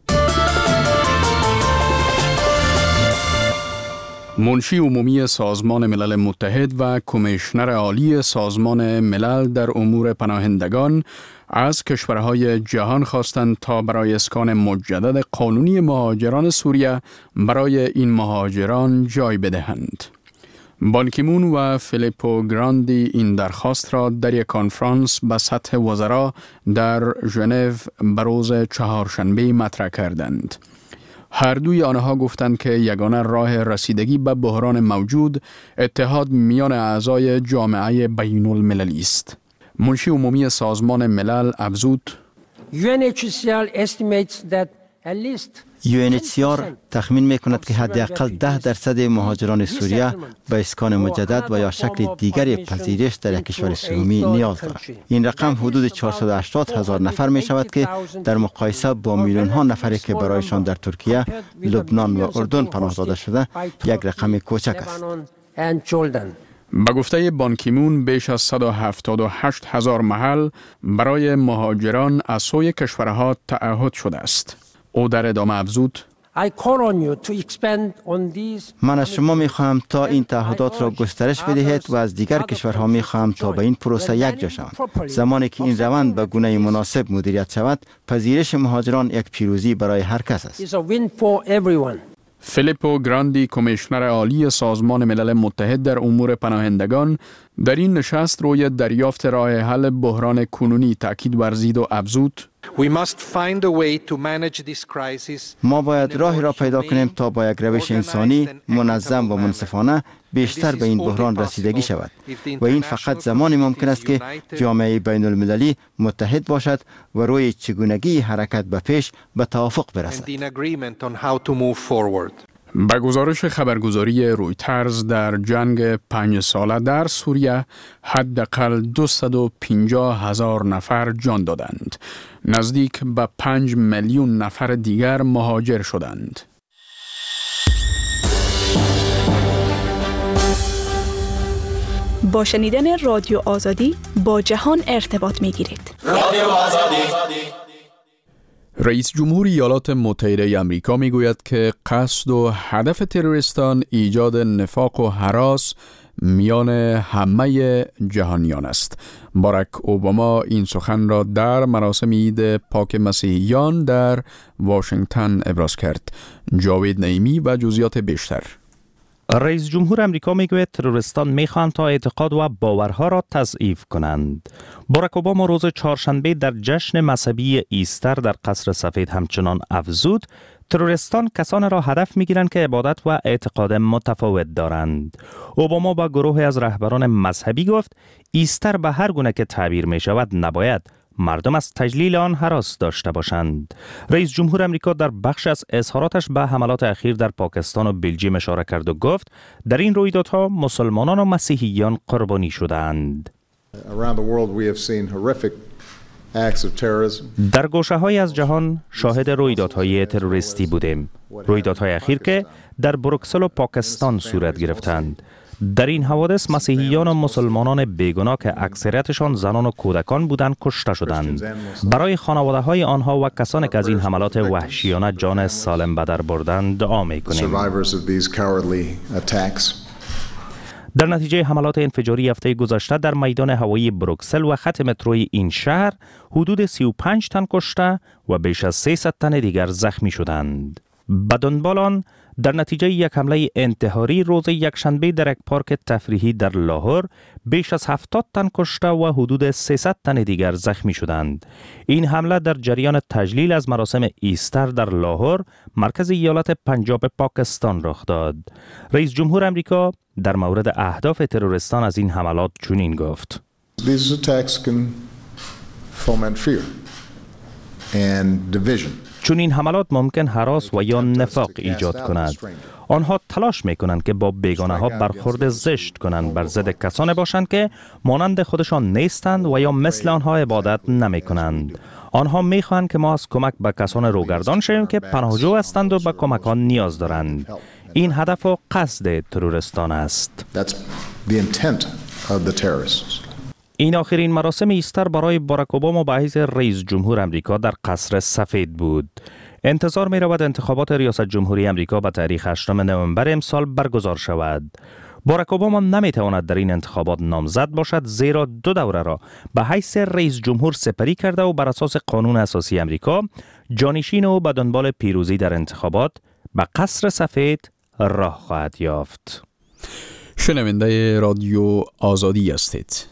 منشی عمومی سازمان ملل متحد و کمیشنر عالی سازمان ملل در امور پناهندگان از کشورهای جهان خواستند تا برای اسکان مجدد قانونی مهاجران سوریه برای این مهاجران جای بدهند. بان کی مون و فیلیپو گراندی این درخواست را در یک کنفرانس به سطح وزرا در ژنو به روز چهارشنبه مطرح کردند. هر دوی آنها گفتند که یگانه راه رسیدگی به بحران موجود اتحاد میان اعضای جامعه بین المللی است. منشی عمومی سازمان ملل افزود: یو ان اچ سی آر تخمین میکند که حداقل ده درصد مهاجران سوریه به اسکان مجدد و یا شکل دیگری پذیرش در یک کشور سومی نیاز دارد. این رقم حدود چهارصد و هشتاد هزار نفر می شود که در مقایسه با میلیون ها نفری که برایشان در ترکیه، لبنان و اردن پناه داده شده یک رقم کوچک است. به گفته بان کی مون بیش از صد و هفتاد و هشت هزار محل برای مهاجران از سوی کشورها تعهد شده است. او در ادامه افزود: من از شما می خواهم تا این تعهدات را گسترش بدهید و از دیگر کشورها می خواهم تا به این پروسه یک جا شوند. زمانی که این روند به گونه مناسب مدیریت شود، پذیرش مهاجران یک پیروزی برای هر کس است. فیلیپو گراندی کمیشنر عالی سازمان ملل متحد در امور پناهندگان در این نشست روی دریافت راه حل بحران کنونی تاکید ورزید و افزود: ما باید راهی را پیدا کنیم تا با یک روش انسانی، منظم و منصفانه بیشتر به این بحران رسیدگی شود و این فقط زمانی ممکن است که جامعه بین المللی متحد باشد و روی چگونگی حرکت به پیش به توافق برسد. به گزارش خبرگزاری رویترز در جنگ پنج ساله در سوریه حداقل دویست و پنجاه هزار نفر جان دادند. نزدیک به پنج میلیون نفر دیگر مهاجر شدند. با شنیدن رادیو آزادی با جهان ارتباط می گیرید. رادیو آزادی. رئیس جمهور ایالات متحده آمریکا می گوید که قصد و هدف تروریستان ایجاد نفاق و هراس میان همه جهانیان است. باراک اوباما این سخن را در مراسم عید پاک مسیحیان در واشنگتن ابراز کرد. جاوید نعیمی و جزئیات بیشتر. رئیس جمهور امریکا میگوید تروریستان میخواهند تا اعتقاد و باورها را تضعیف کنند. باراک اوباما روز چهارشنبه در جشن مذهبی ایستر در قصر سفید همچنان افزود تروریستان کسانی را هدف میگیرند که عبادت و اعتقاد متفاوت دارند. اوباما با گروهی از رهبران مذهبی گفت ایستر به هر گونه که تعبیر می شود نباید مردم از تجلیل آن هراس داشته باشند. رئیس جمهور امریکا در بخش از اظهاراتش به حملات اخیر در پاکستان و بلژیم اشاره کرد و گفت در این رویدادها مسلمانان و مسیحیان قربانی شدند. در گوشه‌های از جهان شاهد رویدادهای تروریستی بودیم. رویدادهای اخیر که در بروکسل و پاکستان صورت گرفتند. در این حوادث مسیحیان و مسلمانان بیگناه که اکثریتشان زنان و کودکان بودند کشته شدند. برای خانواده‌های آنها و کسانی که از این حملات وحشیانه جان سالم به در بردند دعا می‌کنیم. در نتیجه حملات انفجاری هفته گذشته در میدان هوایی بروکسل و خط متروی این شهر حدود سی و پنج تن کشته و بیش از سیصد تن دیگر زخمی شدند. به دنبال آن در نتیجه یک حمله انتحاری روز یکشنبه در یک پارک تفریحی در لاهور بیش از هفتاد تن کشته و حدود سیصد تن دیگر زخمی شدند. این حمله در جریان تجلیل از مراسم ایستر در لاهور مرکز ایالت پنجاب پاکستان رخ داد. رئیس جمهور امریکا در مورد اهداف تروریستان از این حملات چنین گفت: These attacks can foment fear and division. چون این حملات ممکن هراس و یا نفاق ایجاد کند. آنها تلاش میکنند که با بیگانه ها برخورد زشت کنند، بر ضد کسانی باشند که مانند خودشان نیستند و یا مثل آنها عبادت نمی کنند. آنها میخواهند که ما از کمک به کسان روگردان شویم که پناهجو هستند و به کمک آن نیاز دارند. این هدف و قصد تروریستان است. این آخرین مراسم ایستر برای باراک اوباما به حیث رئیس جمهور امریکا در قصر سفید بود. انتظار می رود انتخابات ریاست جمهوری امریکا به تاریخ هشتم نوامبر امسال برگزار شود. باراک اوباما نمی تواند در این انتخابات نامزد باشد زیرا دو دوره را به حیث رئیس جمهور سپری کرده و بر اساس قانون اساسی امریکا جانشین او به دنبال پیروزی در انتخابات به قصر سفید راه خواهد یافت. شنونده رادیو آزادی هستید.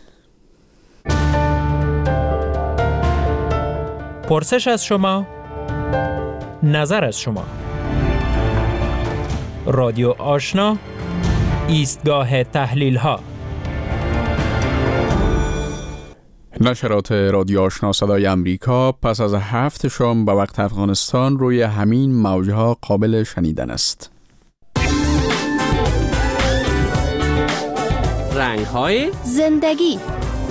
پرسش از شما، نظر از شما. رادیو آشنا، ایستگاه تحلیل ها. نشرات رادیو آشنا صدای امریکا پس از هفت شام به وقت افغانستان روی همین موجها قابل شنیدن است. رنگ های زندگی.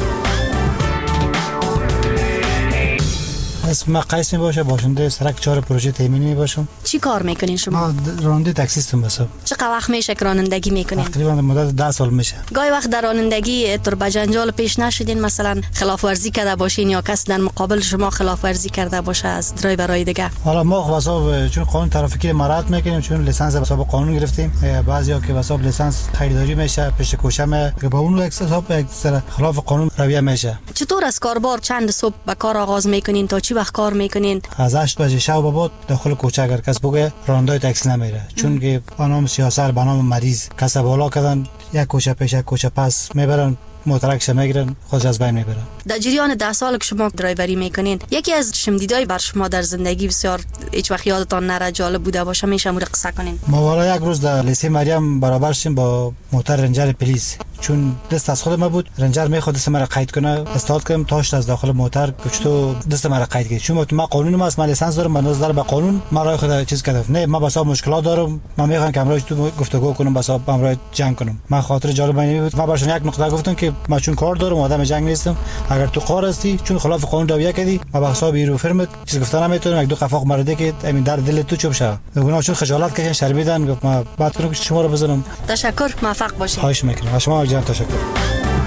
اسم قیس می باشه، باشنده سرک چهار پروژه تامینی می باشم. چی کار میکنین شما؟ راننده تاکسی هستم. بس چقدر وقت میشه که رانندگی میکنین؟ تقریبا مدت ده سال میشه. گاهی وقت در رانندگی تر به جنجال پیش نشدین، مثلا خلاف ورزی کرده باشین یا کس در مقابل شما خلاف ورزی کرده باشه از درایورای دیگه؟ حالا ما حساب چون قانون ترافیکی مراعات میکنیم، چون لیسانس حساب قانون گرفتیم. بعضیا که حساب لیسانس خریداری میشه پیش کوشم که با اون حساب یک سر خلاف قانون رویه میشه. چطور از کاربار چند صبح به کار آغاز میکنین تا چی وقت کار میکنین؟ از هشت بجه شب به بعد داخل کوچه اگر کس بگه راننده تاکسی نمیره، چون که بنام سیاست بنام مریض کس بالا کردن یک کوچه پیش یک کوچه پس میبرن، موترکش میگیرن، خودش از بین میبرن. در جریان ده سال که شما درایوری میکنین، یکی از شمدیدای بر شما در زندگی بسیار هیچ وقت یادتان نره جالب بوده باشه، میشه مورد قصه کنین؟ ما والا یک روز در لیسه مریم برابر شدیم با موتر رنجر پلیس، چون دست از خود ما بود. رنجر میخواد دست مرا قید کنه، استاد کردم تاشت از داخل موتر گفتو دست مرا قید کرد، چون ما قانون ما است، من لیسانس دارم، من نظر به قانون ما راه خود چیز کردم. نه من بسا مشکلات دارم، من میخوام که امروز تو گفتگو کنم، بسا امروز جنگ کنم. من خاطر جالب نمیبود. من براشون یک نقطه گفتم که من چون کار دارم، آدم جنگ نیستم، اگر تو قار هستی چون خلاف قانون رویه کردی، ما به حساب ایرو فرمت چیز گفتن نمیتونم، یک دو قفاق مرده که همین در دل تو چوب شه. گناه چون خجالت کشن شرمیدن، گفت ما بعد کنم که شما رو بزنم. تشکر، موفق باشید. خواهش میکنم. شما جان تشکر.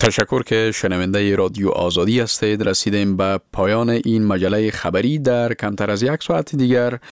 تشکر که شنونده رادیو آزادی هستید. رسیدیم به پایان این مجله خبری. در کمتر از یک ساعت دیگر